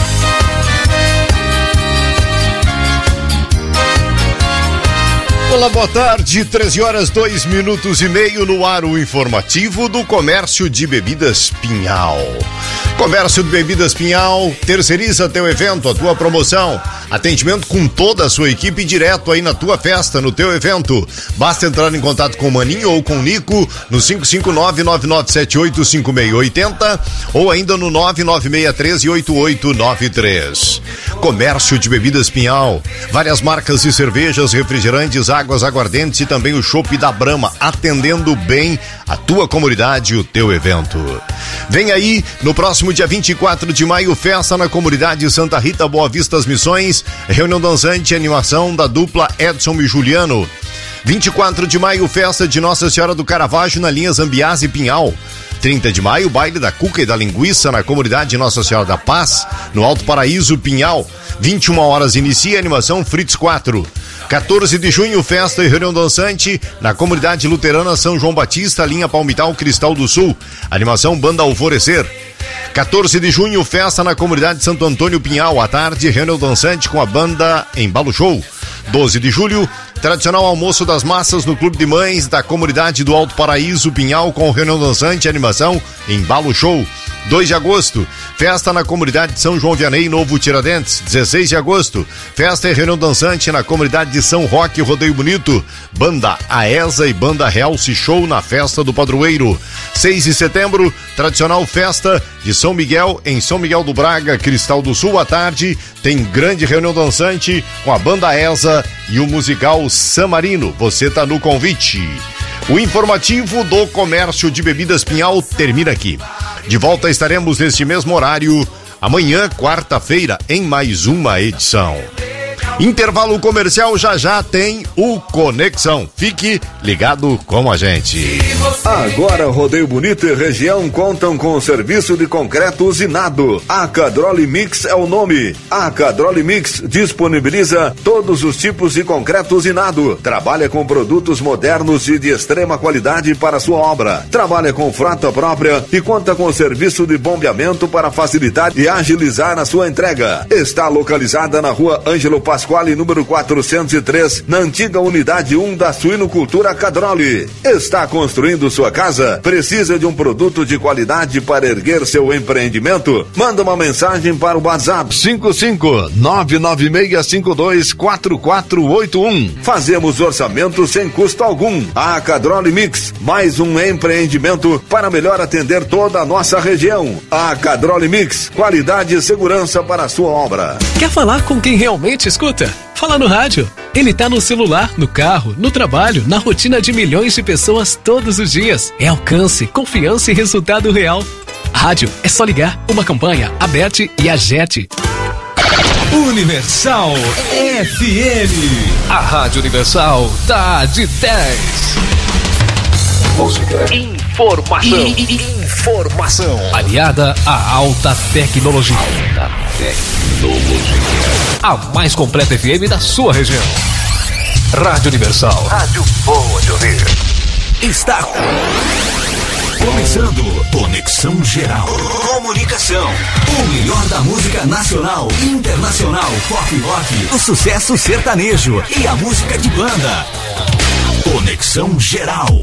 F: Olá, boa tarde, treze horas, dois minutos e meio no ar o informativo do Comércio de Bebidas Pinhal. Comércio de Bebidas Pinhal, terceiriza teu evento, a tua promoção. Atendimento com toda a sua equipe direto aí na tua festa, no teu evento. Basta entrar em contato com o Maninho ou com o Nico no cinco cinco nove, nove nove sete oito, cinco seis oito zero ou ainda no nove nove seis três, oito oito nove três. Comércio de Bebidas Pinhal, várias marcas de cervejas, refrigerantes, águas aguardentes e também o chopp da Brahma, atendendo bem a tua comunidade e o teu evento. Vem aí, no próximo dia vinte e quatro de maio, festa na comunidade Santa Rita, Boa Vista das Missões, reunião dançante e animação da dupla Edson e Juliano. vinte e quatro de maio, festa de Nossa Senhora do Caravaggio na linha Zambiás e Pinhal. trinta de maio, baile da cuca e da linguiça na comunidade Nossa Senhora da Paz, no Alto Paraíso, Pinhal. vinte e uma horas inicia a animação Fritz quatro. quatorze de junho, festa e reunião dançante na comunidade luterana São João Batista, linha Palmital Cristal do Sul. Animação Banda Alvorecer. quatorze de junho, festa na comunidade Santo Antônio Pinhal, à tarde, reunião dançante com a banda Embalo Show. doze de julho, tradicional almoço das massas no Clube de Mães da comunidade do Alto Paraíso, Pinhal, com reunião dançante e animação Embalo Show. dois de agosto, festa na comunidade de São João Vianney, Novo Tiradentes. dezesseis de agosto, festa e reunião dançante na comunidade de São Roque, Rodeio Bonito. Banda Aesa e Banda Realce Show na festa do Padroeiro. seis de setembro, tradicional festa de São Miguel em São Miguel do Braga, Cristal do Sul. À tarde, tem grande reunião dançante com a Banda Aesa e o musical Samarino. Você tá no convite. O informativo do Comércio de Bebidas Pinhal termina aqui. De volta estaremos neste mesmo horário amanhã, quarta-feira, em mais uma edição. Intervalo comercial, já já tem o Conexão. Fique ligado com a gente.
C: Agora Rodeio Bonito e região contam com o serviço de concreto usinado. A Cadroli Mix é o nome. A Cadroli Mix disponibiliza todos os tipos de concreto usinado. Trabalha com produtos modernos e de extrema qualidade para sua obra. Trabalha com frota própria e conta com o serviço de bombeamento para facilitar e agilizar a sua entrega. Está localizada na rua Ângelo Pascoal, Pasquale, número quatrocentos e três, na antiga unidade um da Suinocultura Cadroli. Está construindo sua casa? Precisa de um produto de qualidade para erguer seu empreendimento? Manda uma mensagem para o WhatsApp cinco cinco nove nove seis cinco dois quatro quatro oito um. Fazemos orçamento sem custo algum. A Cadroli Mix, mais um empreendimento para melhor atender toda a nossa região. A Cadroli Mix, qualidade e segurança para a sua obra.
O: Quer falar com quem realmente escuta? Fala no rádio. Ele tá no celular, no carro, no trabalho, na rotina de milhões de pessoas todos os dias. É alcance, confiança e resultado real. Rádio é só ligar. Uma campanha, Aberte e Agete.
P: Universal F M. A Rádio Universal tá de dez. Música. Informação. Informação. Aliada à alta tecnologia. Alta tecnologia. A mais completa F M da sua região. Rádio Universal. Rádio boa de ouvir. Está começando Conexão Geral. Comunicação. O melhor da música nacional, internacional, pop rock, o sucesso sertanejo e a música de banda. Conexão Geral.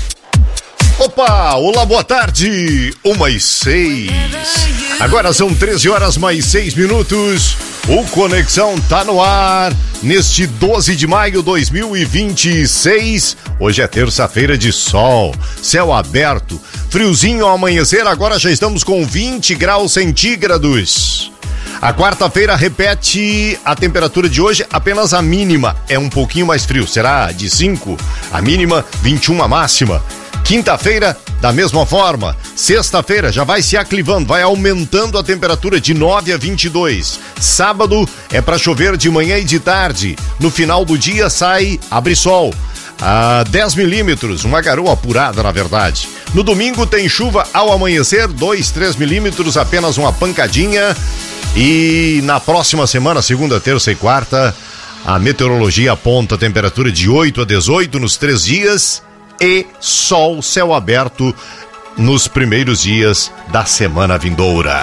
F: Opa, olá, boa tarde, uma e seis. Agora são treze horas mais seis minutos. O Conexão tá no ar neste doze de maio de dois mil e vinte e seis. Hoje é terça-feira de sol, céu aberto, friozinho ao amanhecer. Agora já estamos com vinte graus centígrados. A quarta-feira repete a temperatura de hoje, apenas a mínima é um pouquinho mais frio, será de cinco, a mínima vinte e um a máxima. Quinta-feira, da mesma forma. Sexta-feira já vai se aclivando, vai aumentando a temperatura de nove a vinte e dois. Sábado é para chover de manhã e de tarde. No final do dia sai, abre sol. A dez milímetros, uma garoa apurada na verdade. No domingo tem chuva ao amanhecer, dois, três milímetros, apenas uma pancadinha. E na próxima semana, segunda, terça e quarta, a meteorologia aponta a temperatura de oito a dezoito nos três dias. E sol, céu aberto nos primeiros dias da semana vindoura.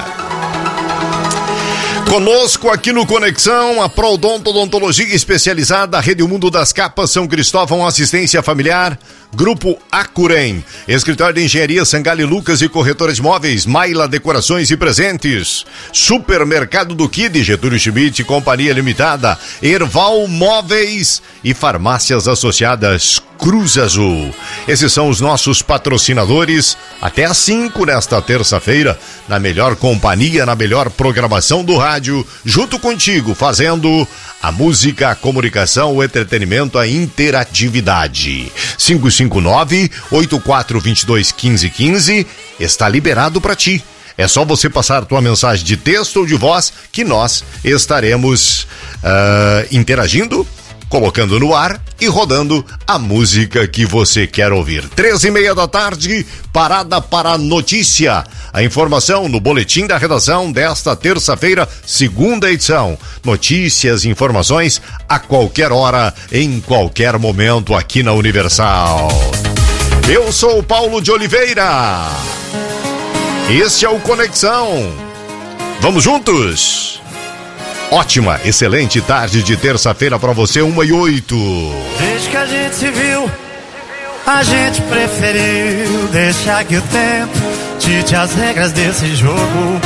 F: Conosco aqui no Conexão, a Prodonto Odontologia Especializada, Rede Mundo das Capas, São Cristóvão, Assistência Familiar, Grupo Acurem, Escritório de Engenharia Sangali Lucas e Corretora de Móveis, Maila Decorações e Presentes, Supermercado do Kid, Getúlio Schmidt, Companhia Limitada, Erval Móveis e Farmácias Associadas Cruz Azul. Esses são os nossos patrocinadores. Até às cinco nesta terça-feira, na melhor companhia, na melhor programação do rádio, junto contigo, fazendo a música, a comunicação, o entretenimento, a interatividade. cinco cinco nove, oito quatro dois dois, um cinco um cinco está liberado para ti. É só você passar tua mensagem de texto ou de voz que nós estaremos uh, interagindo, colocando no ar e rodando a música que você quer ouvir. Treze e meia da tarde, parada para a notícia. A informação no boletim da redação desta terça-feira, segunda edição. Notícias, informações a qualquer hora, em qualquer momento aqui na Universal. Eu sou o Paulo de Oliveira. Este é o Conexão. Vamos juntos? Ótima, excelente tarde de terça-feira pra você, uma e oito.
Q: Desde que a gente se viu, a gente preferiu deixar que o tempo dite as regras desse jogo.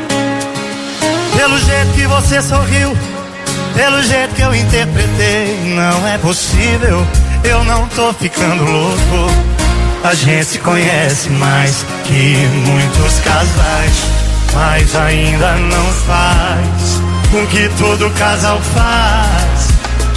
Q: Pelo jeito que você sorriu, pelo jeito que eu interpretei, não é possível, eu não tô ficando louco. A gente se conhece mais que muitos casais, mas ainda não faz com que todo casal faz.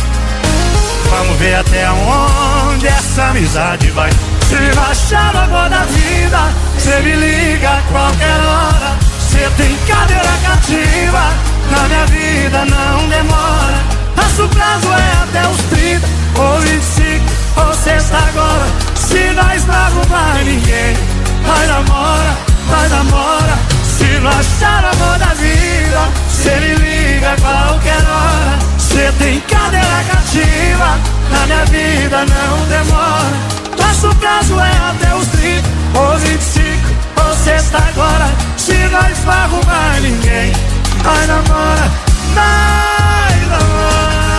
Q: Vamos ver até onde essa amizade vai. Se baixar no amor da vida, cê me liga a qualquer hora. Cê tem cadeira cativa, na minha vida não demora. Nosso prazo é até os trinta, ou vinte e cinco, ou sexta agora. Se nós não arrumar ninguém, vai namora, vai namora. Se não achar o amor da vida, cê me liga a qualquer hora. Cê tem cadeira cativa, na minha vida não demora. Nosso prazo é até os trinta, ou vinte e cinco, ou sexta agora. Se nós não arrumar ninguém, vai namora, vai namora.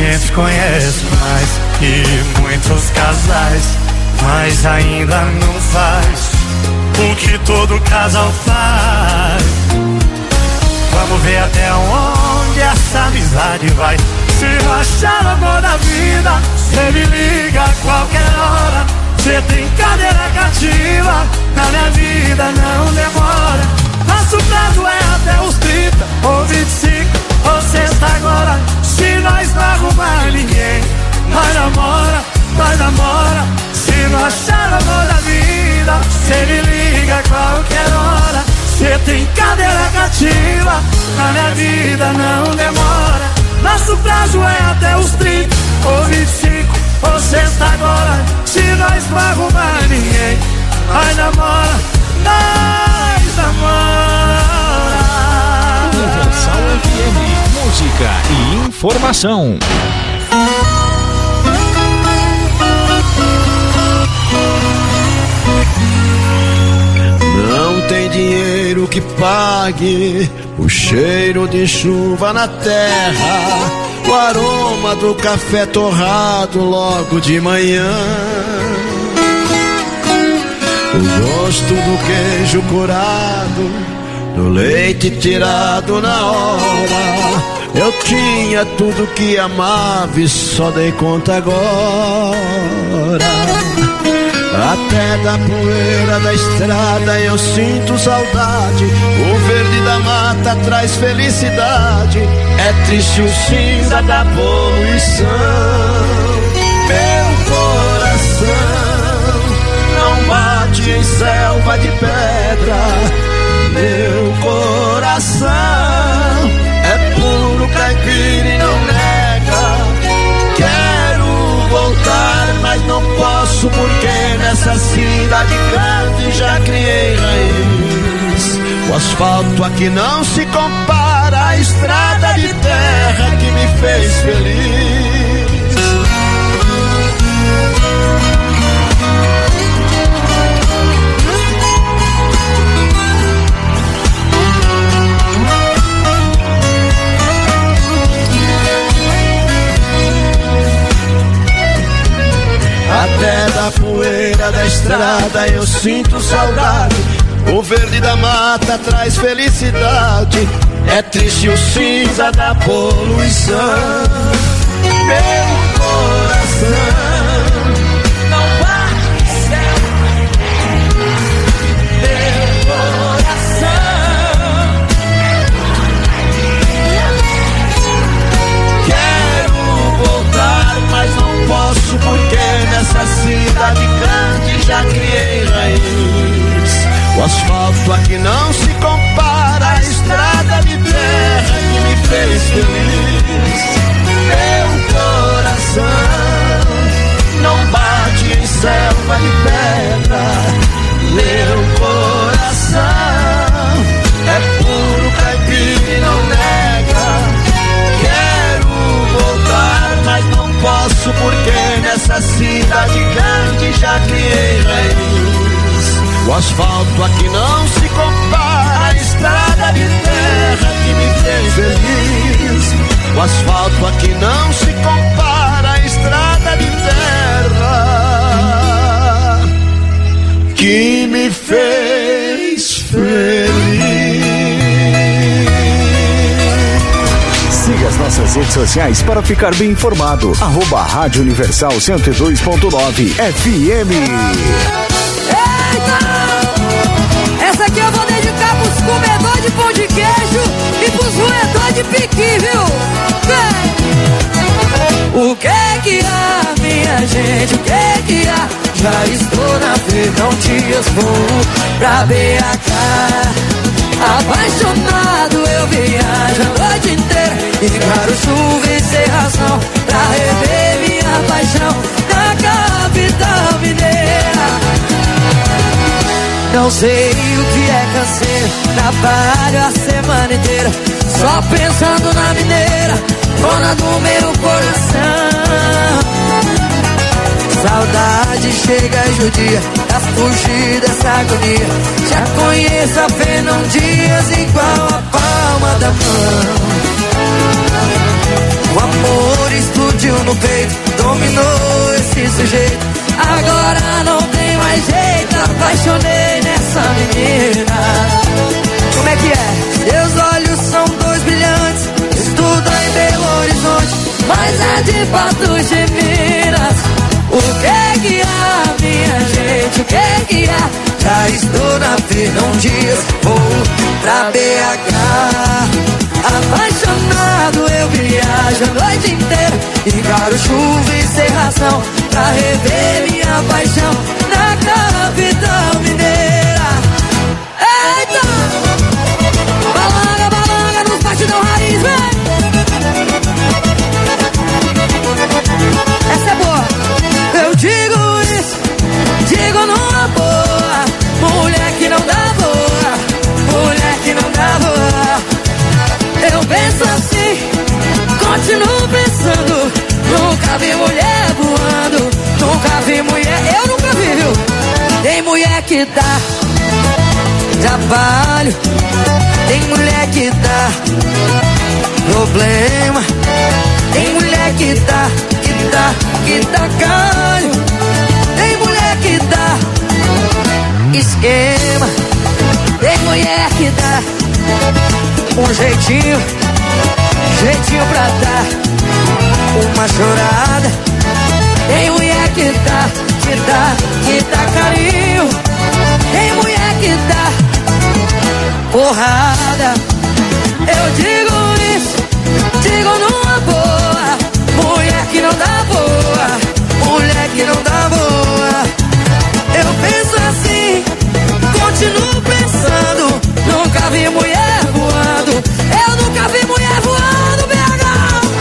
Q: gente conhece mais que muitos casais, mas ainda não faz o que todo casal faz. Vamos ver até onde essa amizade vai. Se eu achar o amor da vida, cê me liga a qualquer hora. Cê tem cadeira cativa, na minha vida não demora. Nosso prazo é até os trinta ou vinte e cinco ou sexta agora. Se nós não arrumar ninguém, nós namora, nós namora. Se não achar o amor da vida, cê me liga a qualquer hora. Cê tem cadeira cativa, na minha vida não demora. Nosso prazo é até os trinta ou vinte e cinco ou sexta agora. Se nós não arrumar ninguém, nós namora, nós namora.
P: Universal F M, música e informação.
R: Não tem dinheiro que pague o cheiro de chuva na terra, o aroma do café torrado logo de manhã, o gosto do queijo curado, do leite tirado na hora. Eu tinha tudo que amava e só dei conta agora. Até da poeira da estrada eu sinto saudade. O verde da mata traz felicidade. É triste o cinza da poluição. Meu coração não bate em selva de pedra. Meu coração é puro caipira e não nega. Quero voltar, mas não posso, porque nessa cidade grande já criei raiz. O asfalto aqui não se compara à estrada de terra que me fez feliz. Até da poeira da estrada eu sinto saudade. O verde da mata traz felicidade. É triste o cinza da poluição. Meu coração não bate em céu. Meu coração quero voltar, mas não posso, porque nessa cidade grande já criei raiz. O asfalto aqui não se compara à estrada de terra que me fez feliz. Meu coração não bate em selva de pedra. Meu coração é puro caipira e não nega. Quero voltar, mas não posso, porque nessa cidade grande já criei raiz. O asfalto aqui não se compara à estrada de terra que me fez feliz. O asfalto aqui não se compara à estrada de terra que me fez feliz.
S: Siga as nossas redes sociais para ficar bem informado. Arroba Rádio Universal cento e dois ponto nove F M.
T: Essa aqui eu vou dedicar pros comedores de pão de queijo e pros roedores de piqui, viu? Vem! O que que há, minha gente, o que que há? Já estou na Fernão Dias, vou pra B H. Apaixonado eu viajo a noite inteira, encaro chuva e sem razão, pra rever minha paixão na capital mineira. Não sei o que é canseiro, trabalho a semana inteira, só pensando na mineira, dona do meu coração. Saudade chega e judia, pra fugir dessa agonia. Já conheço a Fernão Dias igual a palma da mão. O amor explodiu explodiu no peito, dominou esse sujeito. Agora não tem mais jeito, apaixonei nessa menina. Como é que é? Seus olhos são dois brilhantes, estudam em Belo Horizonte, mas é de Patos de Minas. O que que há, minha gente, o que que há? Já estou na Fernão Dias, vou pra B H. Apaixonado eu viajo a noite inteira, encaro chuva e cerração pra rever minha paixão na capital mineira. Eita! Balanga, balanga nos batidão raiz, vem! Essa é boa! Eu digo isso, digo numa boa. Mulher que não dá boa, mulher que não dá boa. Eu penso assim, continuo pensando. Nunca vi mulher voando, nunca vi mulher, eu nunca vi, viu? Tem mulher que dá trabalho, tem mulher que dá problema, tem mulher que dá, que dá, que dá galho, tem mulher que dá esquema, tem mulher que dá um jeitinho, jeitinho pra dar uma chorada. Tem mulher que dá, que dá, que dá carinho. Tem mulher que dá porrada. Eu digo isso, digo numa boa. Mulher que não dá boa, mulher que não dá boa. Eu penso assim, continuo pensando. Nunca vi mulher voando, eu nunca vi mulher voando, B H.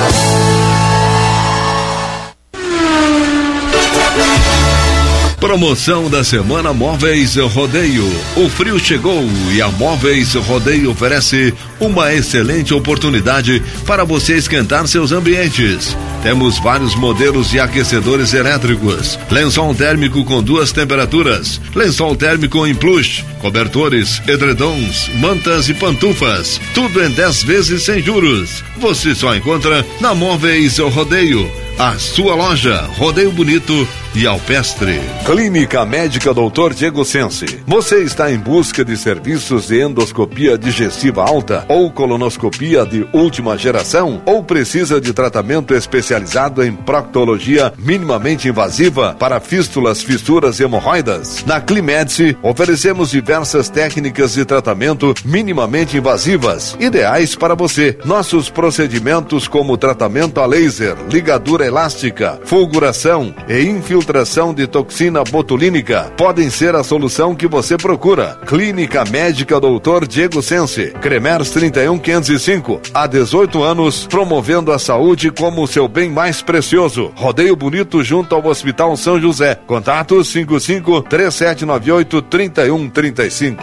C: Promoção da Semana Móveis Rodeio. O frio chegou e a Móveis Rodeio oferece uma excelente oportunidade para você esquentar seus ambientes. Temos vários modelos de aquecedores elétricos, lençol térmico com duas temperaturas, lençol térmico em plush, cobertores, edredons, mantas e pantufas, tudo em dez vezes sem juros. Você só encontra na Móveis Rodeio, a sua loja Rodeio Bonito e Alpestre. Clínica Médica doutor Diego Sensi. Você está em busca de serviços de endoscopia digestiva alta ou colonoscopia de última geração? Ou precisa de tratamento especializado em proctologia minimamente invasiva para fístulas, fissuras e hemorroidas? Na Climedice, oferecemos diversas técnicas de tratamento minimamente invasivas, ideais para você. Nossos procedimentos como tratamento a laser, ligadura elástica, fulguração e infiltração de toxina botulínica podem ser a solução que você procura. Clínica Médica doutor Diego Sensi, Cremers trinta e um quinhentos e cinco, há dezoito anos, promovendo a saúde como o seu bem mais precioso. Rodeio Bonito junto ao Hospital São José. Contatos cinco cinco, três sete nove oito, três um três cinco.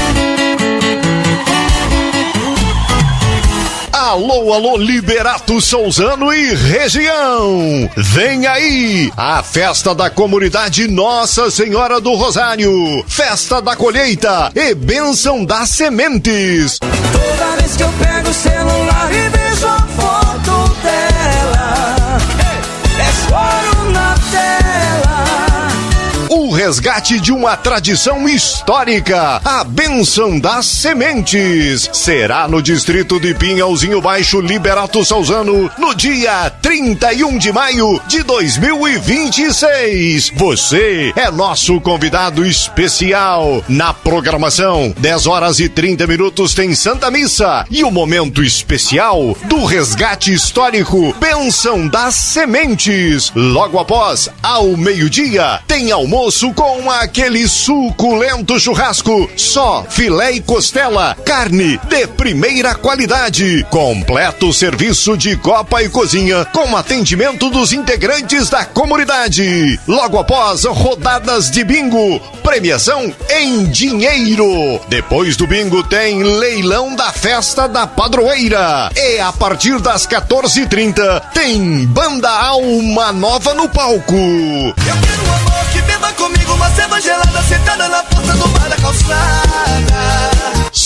F: Alô, alô, Liberato Souzano e região! Vem aí a festa da comunidade Nossa Senhora do Rosário, festa da colheita e bênção das sementes.
T: Toda vez que eu pego o celular e vejo a foto dela, é choro na tela.
F: O resgate de uma tradição histórica, a bênção das sementes, será no distrito de Pinhalzinho Baixo, Liberato Souzano, no dia trinta e um de maio de dois mil e vinte e seis. Você é nosso convidado especial. Na programação, dez horas e trinta minutos tem Santa Missa e o momento especial do resgate histórico, bênção das sementes. Logo após, ao meio-dia, tem almoço com aquele suculento churrasco, só filé e costela, carne de primeira qualidade, completo serviço de copa e cozinha, com atendimento dos integrantes da comunidade. Logo após, rodadas de bingo, premiação em dinheiro. Depois do bingo tem leilão da festa da padroeira. E a partir das quatorze e trinta tem Banda Alma Nova no palco.
T: Eu quero um amor que beba comigo uma cerveja gelada sentada na porta do bar da calçada.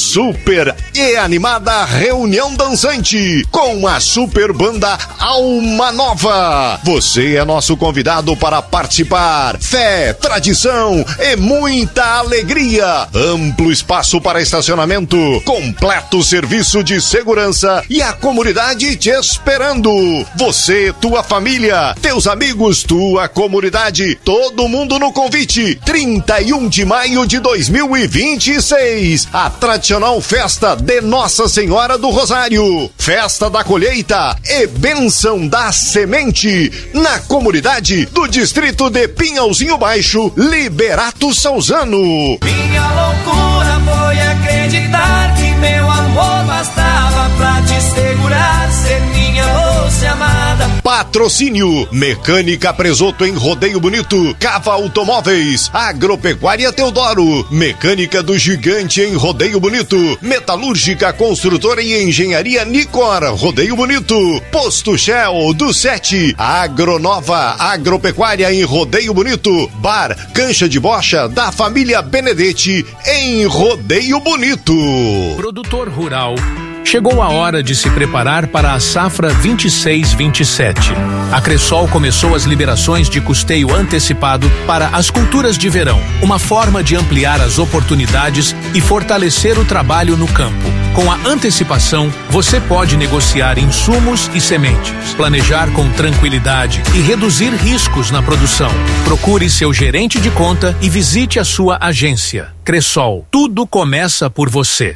F: super e animada reunião dançante com a super banda Alma Nova. Você é nosso convidado para participar. Fé, tradição e muita alegria. Amplo espaço para estacionamento, completo serviço de segurança e a comunidade te esperando. Você, tua família, teus amigos, tua comunidade, todo mundo no convite. trinta e um de maio de dois mil e vinte e seis, a tradicional festa de Nossa Senhora do Rosário, festa da colheita e bênção da semente na comunidade do distrito de Pinhalzinho Baixo, Liberato Salzano.
T: Minha loucura foi acreditar que meu amor bastava pra te segurar, ser minha moça amada.
F: Patrocínio Mecânica Presoto em Rodeio Bonito, Cava Automóveis, Agropecuária Teodoro, Mecânica do Gigante em Rodeio Bonito, Metalúrgica Construtora e Engenharia Nicor, Rodeio Bonito, Posto Shell do Sete, Agronova Agropecuária em Rodeio Bonito, Bar Cancha de Bocha da família Benedetti em Rodeio Bonito.
P: Produtor rural. Chegou a hora de se preparar para a safra vinte e seis vinte e sete. A Cressol começou as liberações de custeio antecipado para as culturas de verão, uma forma de ampliar as oportunidades e fortalecer o trabalho no campo. Com a antecipação, você pode negociar insumos e sementes, planejar com tranquilidade e reduzir riscos na produção. Procure seu gerente de conta e visite a sua agência. Cressol, tudo começa por você.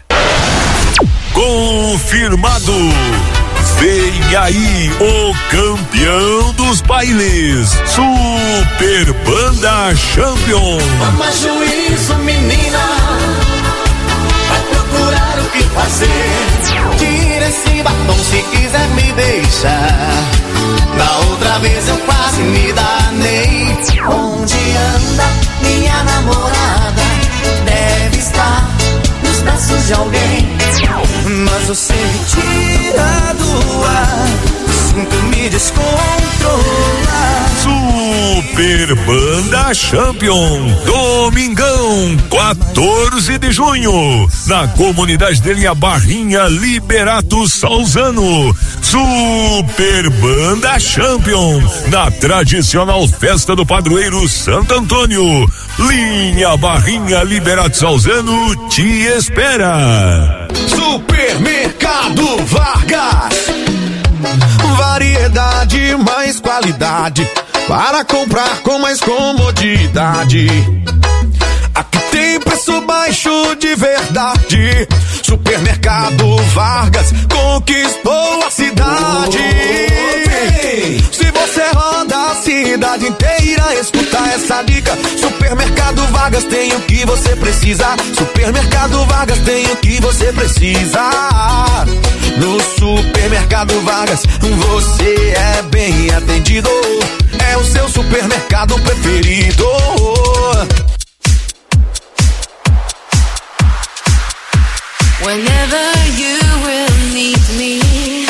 U: Confirmado! Vem aí o campeão dos bailes, Super Banda Champion.
T: Toma juízo, menina, vai procurar o que fazer. Tira esse batom se quiser me deixar. Da outra vez eu quase me danei. Onde anda minha namorada? Deve estar nos braços de alguém. Mas você me tira do ar, sinto me descontrolar.
U: Super Banda Champion, domingão, quatorze de junho, na comunidade de Linha Barrinha, Liberato Salzano. Super Banda Champion, na tradicional festa do padroeiro Santo Antônio. Linha Barrinha, Liberato Salzano te espera.
R: Supermercado Vargas, variedade mais qualidade para comprar com mais comodidade. Aqui tem preço baixo de verdade. Supermercado Vargas conquistou a cidade. Se você roda a cidade inteira, escuta essa dica. Supermercado Vargas tem o que você precisa. Supermercado Vargas tem o que você precisa. No Supermercado Vargas você é bem atendido. É o seu supermercado preferido.
T: Whenever you will need me.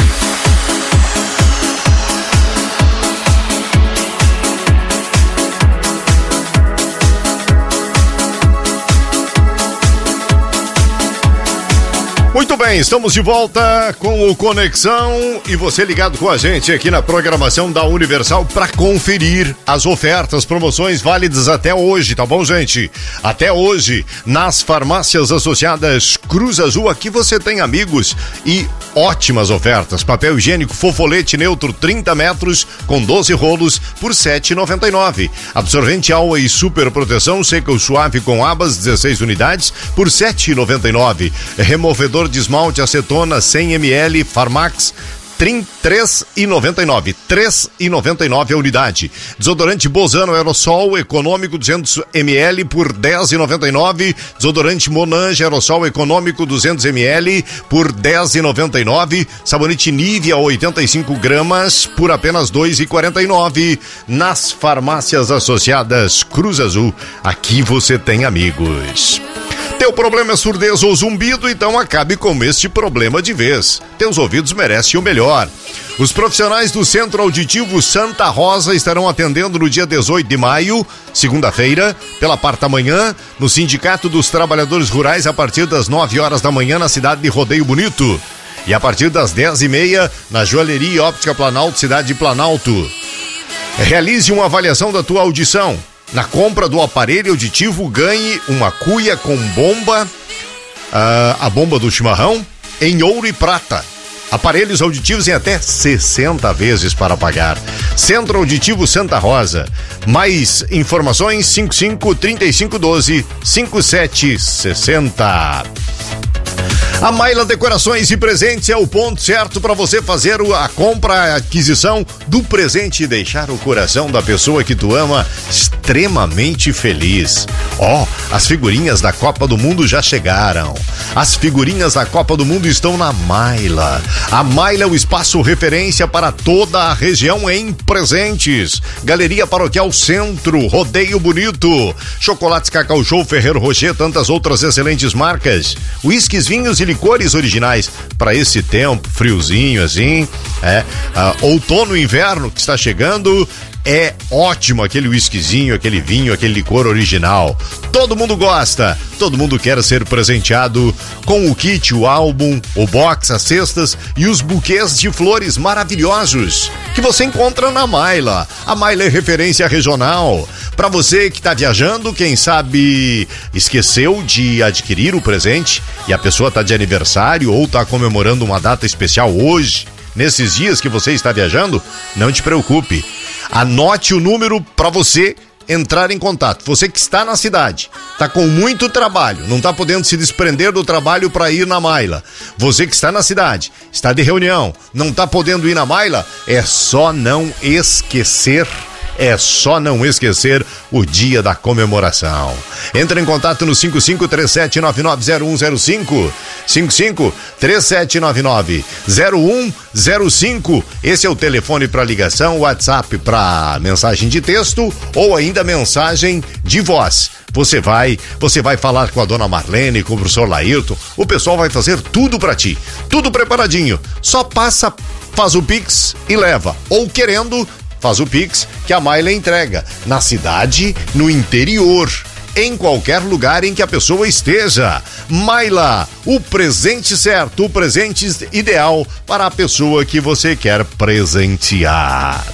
F: Muito bem, estamos de volta com o Conexão e você ligado com a gente aqui na programação da Universal para conferir as ofertas, promoções válidas até hoje, tá bom, gente? Até hoje, nas farmácias associadas Cruz Azul, aqui você tem amigos e ótimas ofertas. Papel higiênico Fofolete neutro trinta metros com doze rolos por sete reais e noventa e nove centavos. Absorvente Always Super Proteção seca ou suave com abas dezesseis unidades por sete reais e noventa e nove centavos. Removedor de esmalte acetona cem mililitros Farmax três reais e noventa e nove centavos. três reais e noventa e nove centavos a unidade. Desodorante Bozano Aerosol Econômico duzentos mililitros por dez reais e noventa e nove centavos. Desodorante Monange Aerosol Econômico duzentos mililitros por dez reais e noventa e nove centavos. Sabonete Nivea oitenta e cinco gramas por apenas dois reais e quarenta e nove centavos. Nas farmácias associadas Cruz Azul, aqui você tem amigos. Teu problema é surdez ou zumbido, então acabe com este problema de vez. Teus ouvidos merecem o melhor. Os profissionais do Centro Auditivo Santa Rosa estarão atendendo no dia dezoito de maio, segunda-feira, pela parte da manhã, no Sindicato dos Trabalhadores Rurais, a partir das nove horas da manhã, na cidade de Rodeio Bonito. E a partir das dez e meia, na Joalheria e Óptica Planalto, cidade de Planalto. Realize uma avaliação da tua audição. Na compra do aparelho auditivo, ganhe uma cuia com bomba, uh, a bomba do chimarrão, em ouro e prata. Aparelhos auditivos em até sessenta vezes para pagar. Centro Auditivo Santa Rosa. Mais informações, cinco cinco, três cinco um dois, cinco sete seis zero. A Maila Decorações e Presentes é o ponto certo para você fazer a compra, a aquisição do presente e deixar o coração da pessoa que tu ama extremamente feliz. Ó, oh, as figurinhas da Copa do Mundo já chegaram. As figurinhas da Copa do Mundo estão na Maila. A Maila é o espaço referência para toda a região em presentes. Galeria Paroquial Centro, Rodeio Bonito, Chocolates Cacau Show, Ferreiro Rocher, tantas outras excelentes marcas. Whiskies, vinhos e licores originais para esse tempo friozinho assim, é, uh, outono e inverno que está chegando. É ótimo aquele whiskyzinho, aquele vinho, aquele licor original. Todo mundo gosta, todo mundo quer ser presenteado com o kit, o álbum, o box, as cestas e os buquês de flores maravilhosos que você encontra na Maila. A Maila é referência regional. Para você que está viajando, quem sabe esqueceu de adquirir o presente e a pessoa está de aniversário ou está comemorando uma data especial hoje, nesses dias que você está viajando, não te preocupe. Anote o número para você entrar em contato. Você que está na cidade, está com muito trabalho, não está podendo se desprender do trabalho para ir na Maila. Você que está na cidade, está de reunião, não está podendo ir na Maila, é só não esquecer. É só não esquecer o dia da comemoração. Entre em contato no cinco cinco, três sete nove nove, zero um zero cinco, cinco cinco, três sete nove nove, zero um zero cinco. Esse é o telefone para ligação, WhatsApp para mensagem de texto ou ainda mensagem de voz. Você vai, você vai falar com a dona Marlene, com o professor Laírton, o pessoal vai fazer tudo para ti, tudo preparadinho. Só passa, faz o Pix e leva, ou querendo, faz o Pix que a Maila entrega na cidade, no interior, em qualquer lugar em que a pessoa esteja. Maila, o presente certo, o presente ideal para a pessoa que você quer presentear.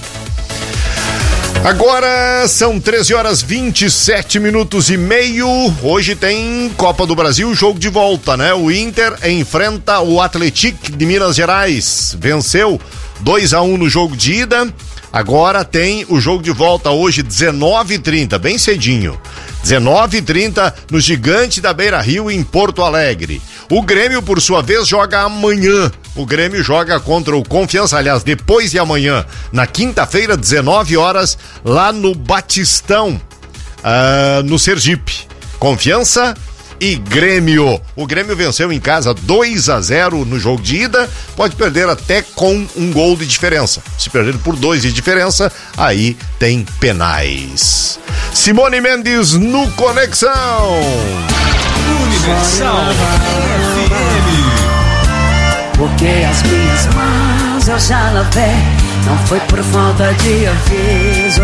F: Agora são treze horas vinte e sete minutos e meio. Hoje tem Copa do Brasil, jogo de volta, né? O Inter enfrenta o Atlético de Minas Gerais. Venceu dois a um no jogo de ida. Agora tem o jogo de volta hoje, dezenove e trinta, bem cedinho. dezenove e trinta no Gigante da Beira-Rio, em Porto Alegre. O Grêmio, por sua vez, joga amanhã. O Grêmio joga contra o Confiança, aliás, depois de amanhã, na quinta-feira, dezenove horas, lá no Batistão, uh, no Sergipe. Confiança e Grêmio. O Grêmio venceu em casa dois a zero no jogo de ida, pode perder até com um gol de diferença. Se perder por dois de diferença, aí tem penais. Simone Mendes no Conexão.
T: Universal F M. Porque as minhas mãos eu já lavei, não foi por falta de aviso,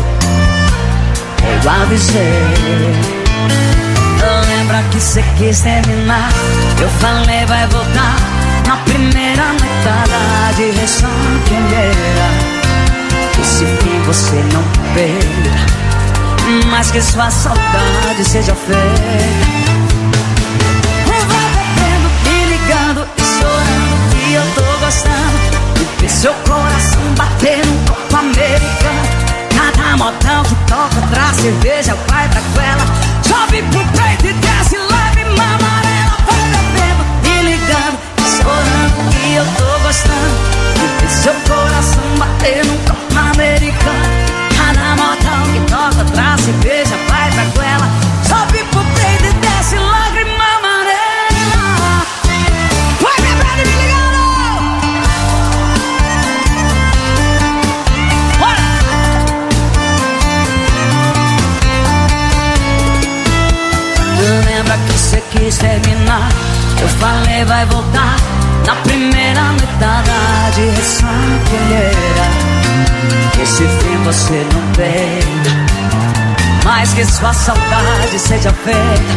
T: eu avisei. Lembra que cê quis terminar, eu falei vai voltar na primeira metade, ressanqueira. Esse fim você não perca, mas que sua saudade seja feita. Vai bebendo, me ligando e chorando que eu tô gostando de ver seu coração bater num copo americano. Cada modão que toca traz cerveja, vai pra goela, sobe pro peito e desce leve, mama amarela. Vai bebendo, me ligando e chorando que eu tô gostando de ver seu coração bater num copo americano. Cada modão que toca traz cerveja, vai pra goela, sobe pro peito e desce lágrima amarela. Vai bebendo e me ligando. Bora! Eu falei vai voltar na primeira metade, ressacolheira. Esse fim você não vê, mas que sua saudade seja feita.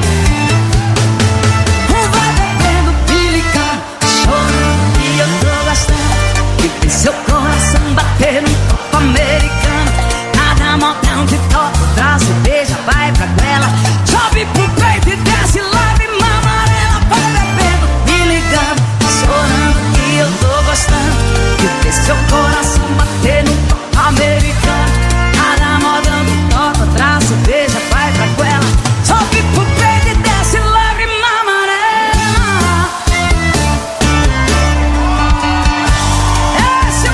T: Vai bebendo, pilicando, chorando, e eu tô gastando. E tem seu coração bater num copo americano. Cada montão que toca, traz cerveja, vai pra goela. Sobe pro peito e desce lágrima amarela. Vai bebendo, pilicando, chorando, e eu tô gostando. E tem seu coração bater num copo americano. Cada modão que toca, traz cerveja, vai pra goela. Sobe pro peito e desce lágrima amarela. Esse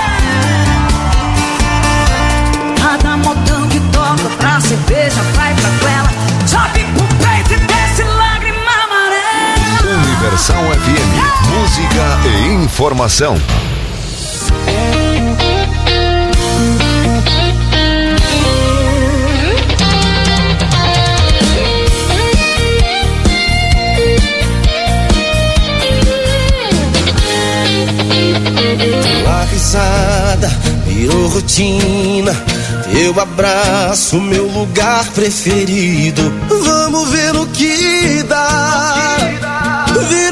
T: é cada modão que toca, traz cerveja, vai pra goela. Sobe pro peito e desce lágrima amarela.
C: Universal F M, música e informação.
R: Tua risada virou rotina, teu abraço, meu lugar preferido. Vamos ver no que dá. Ver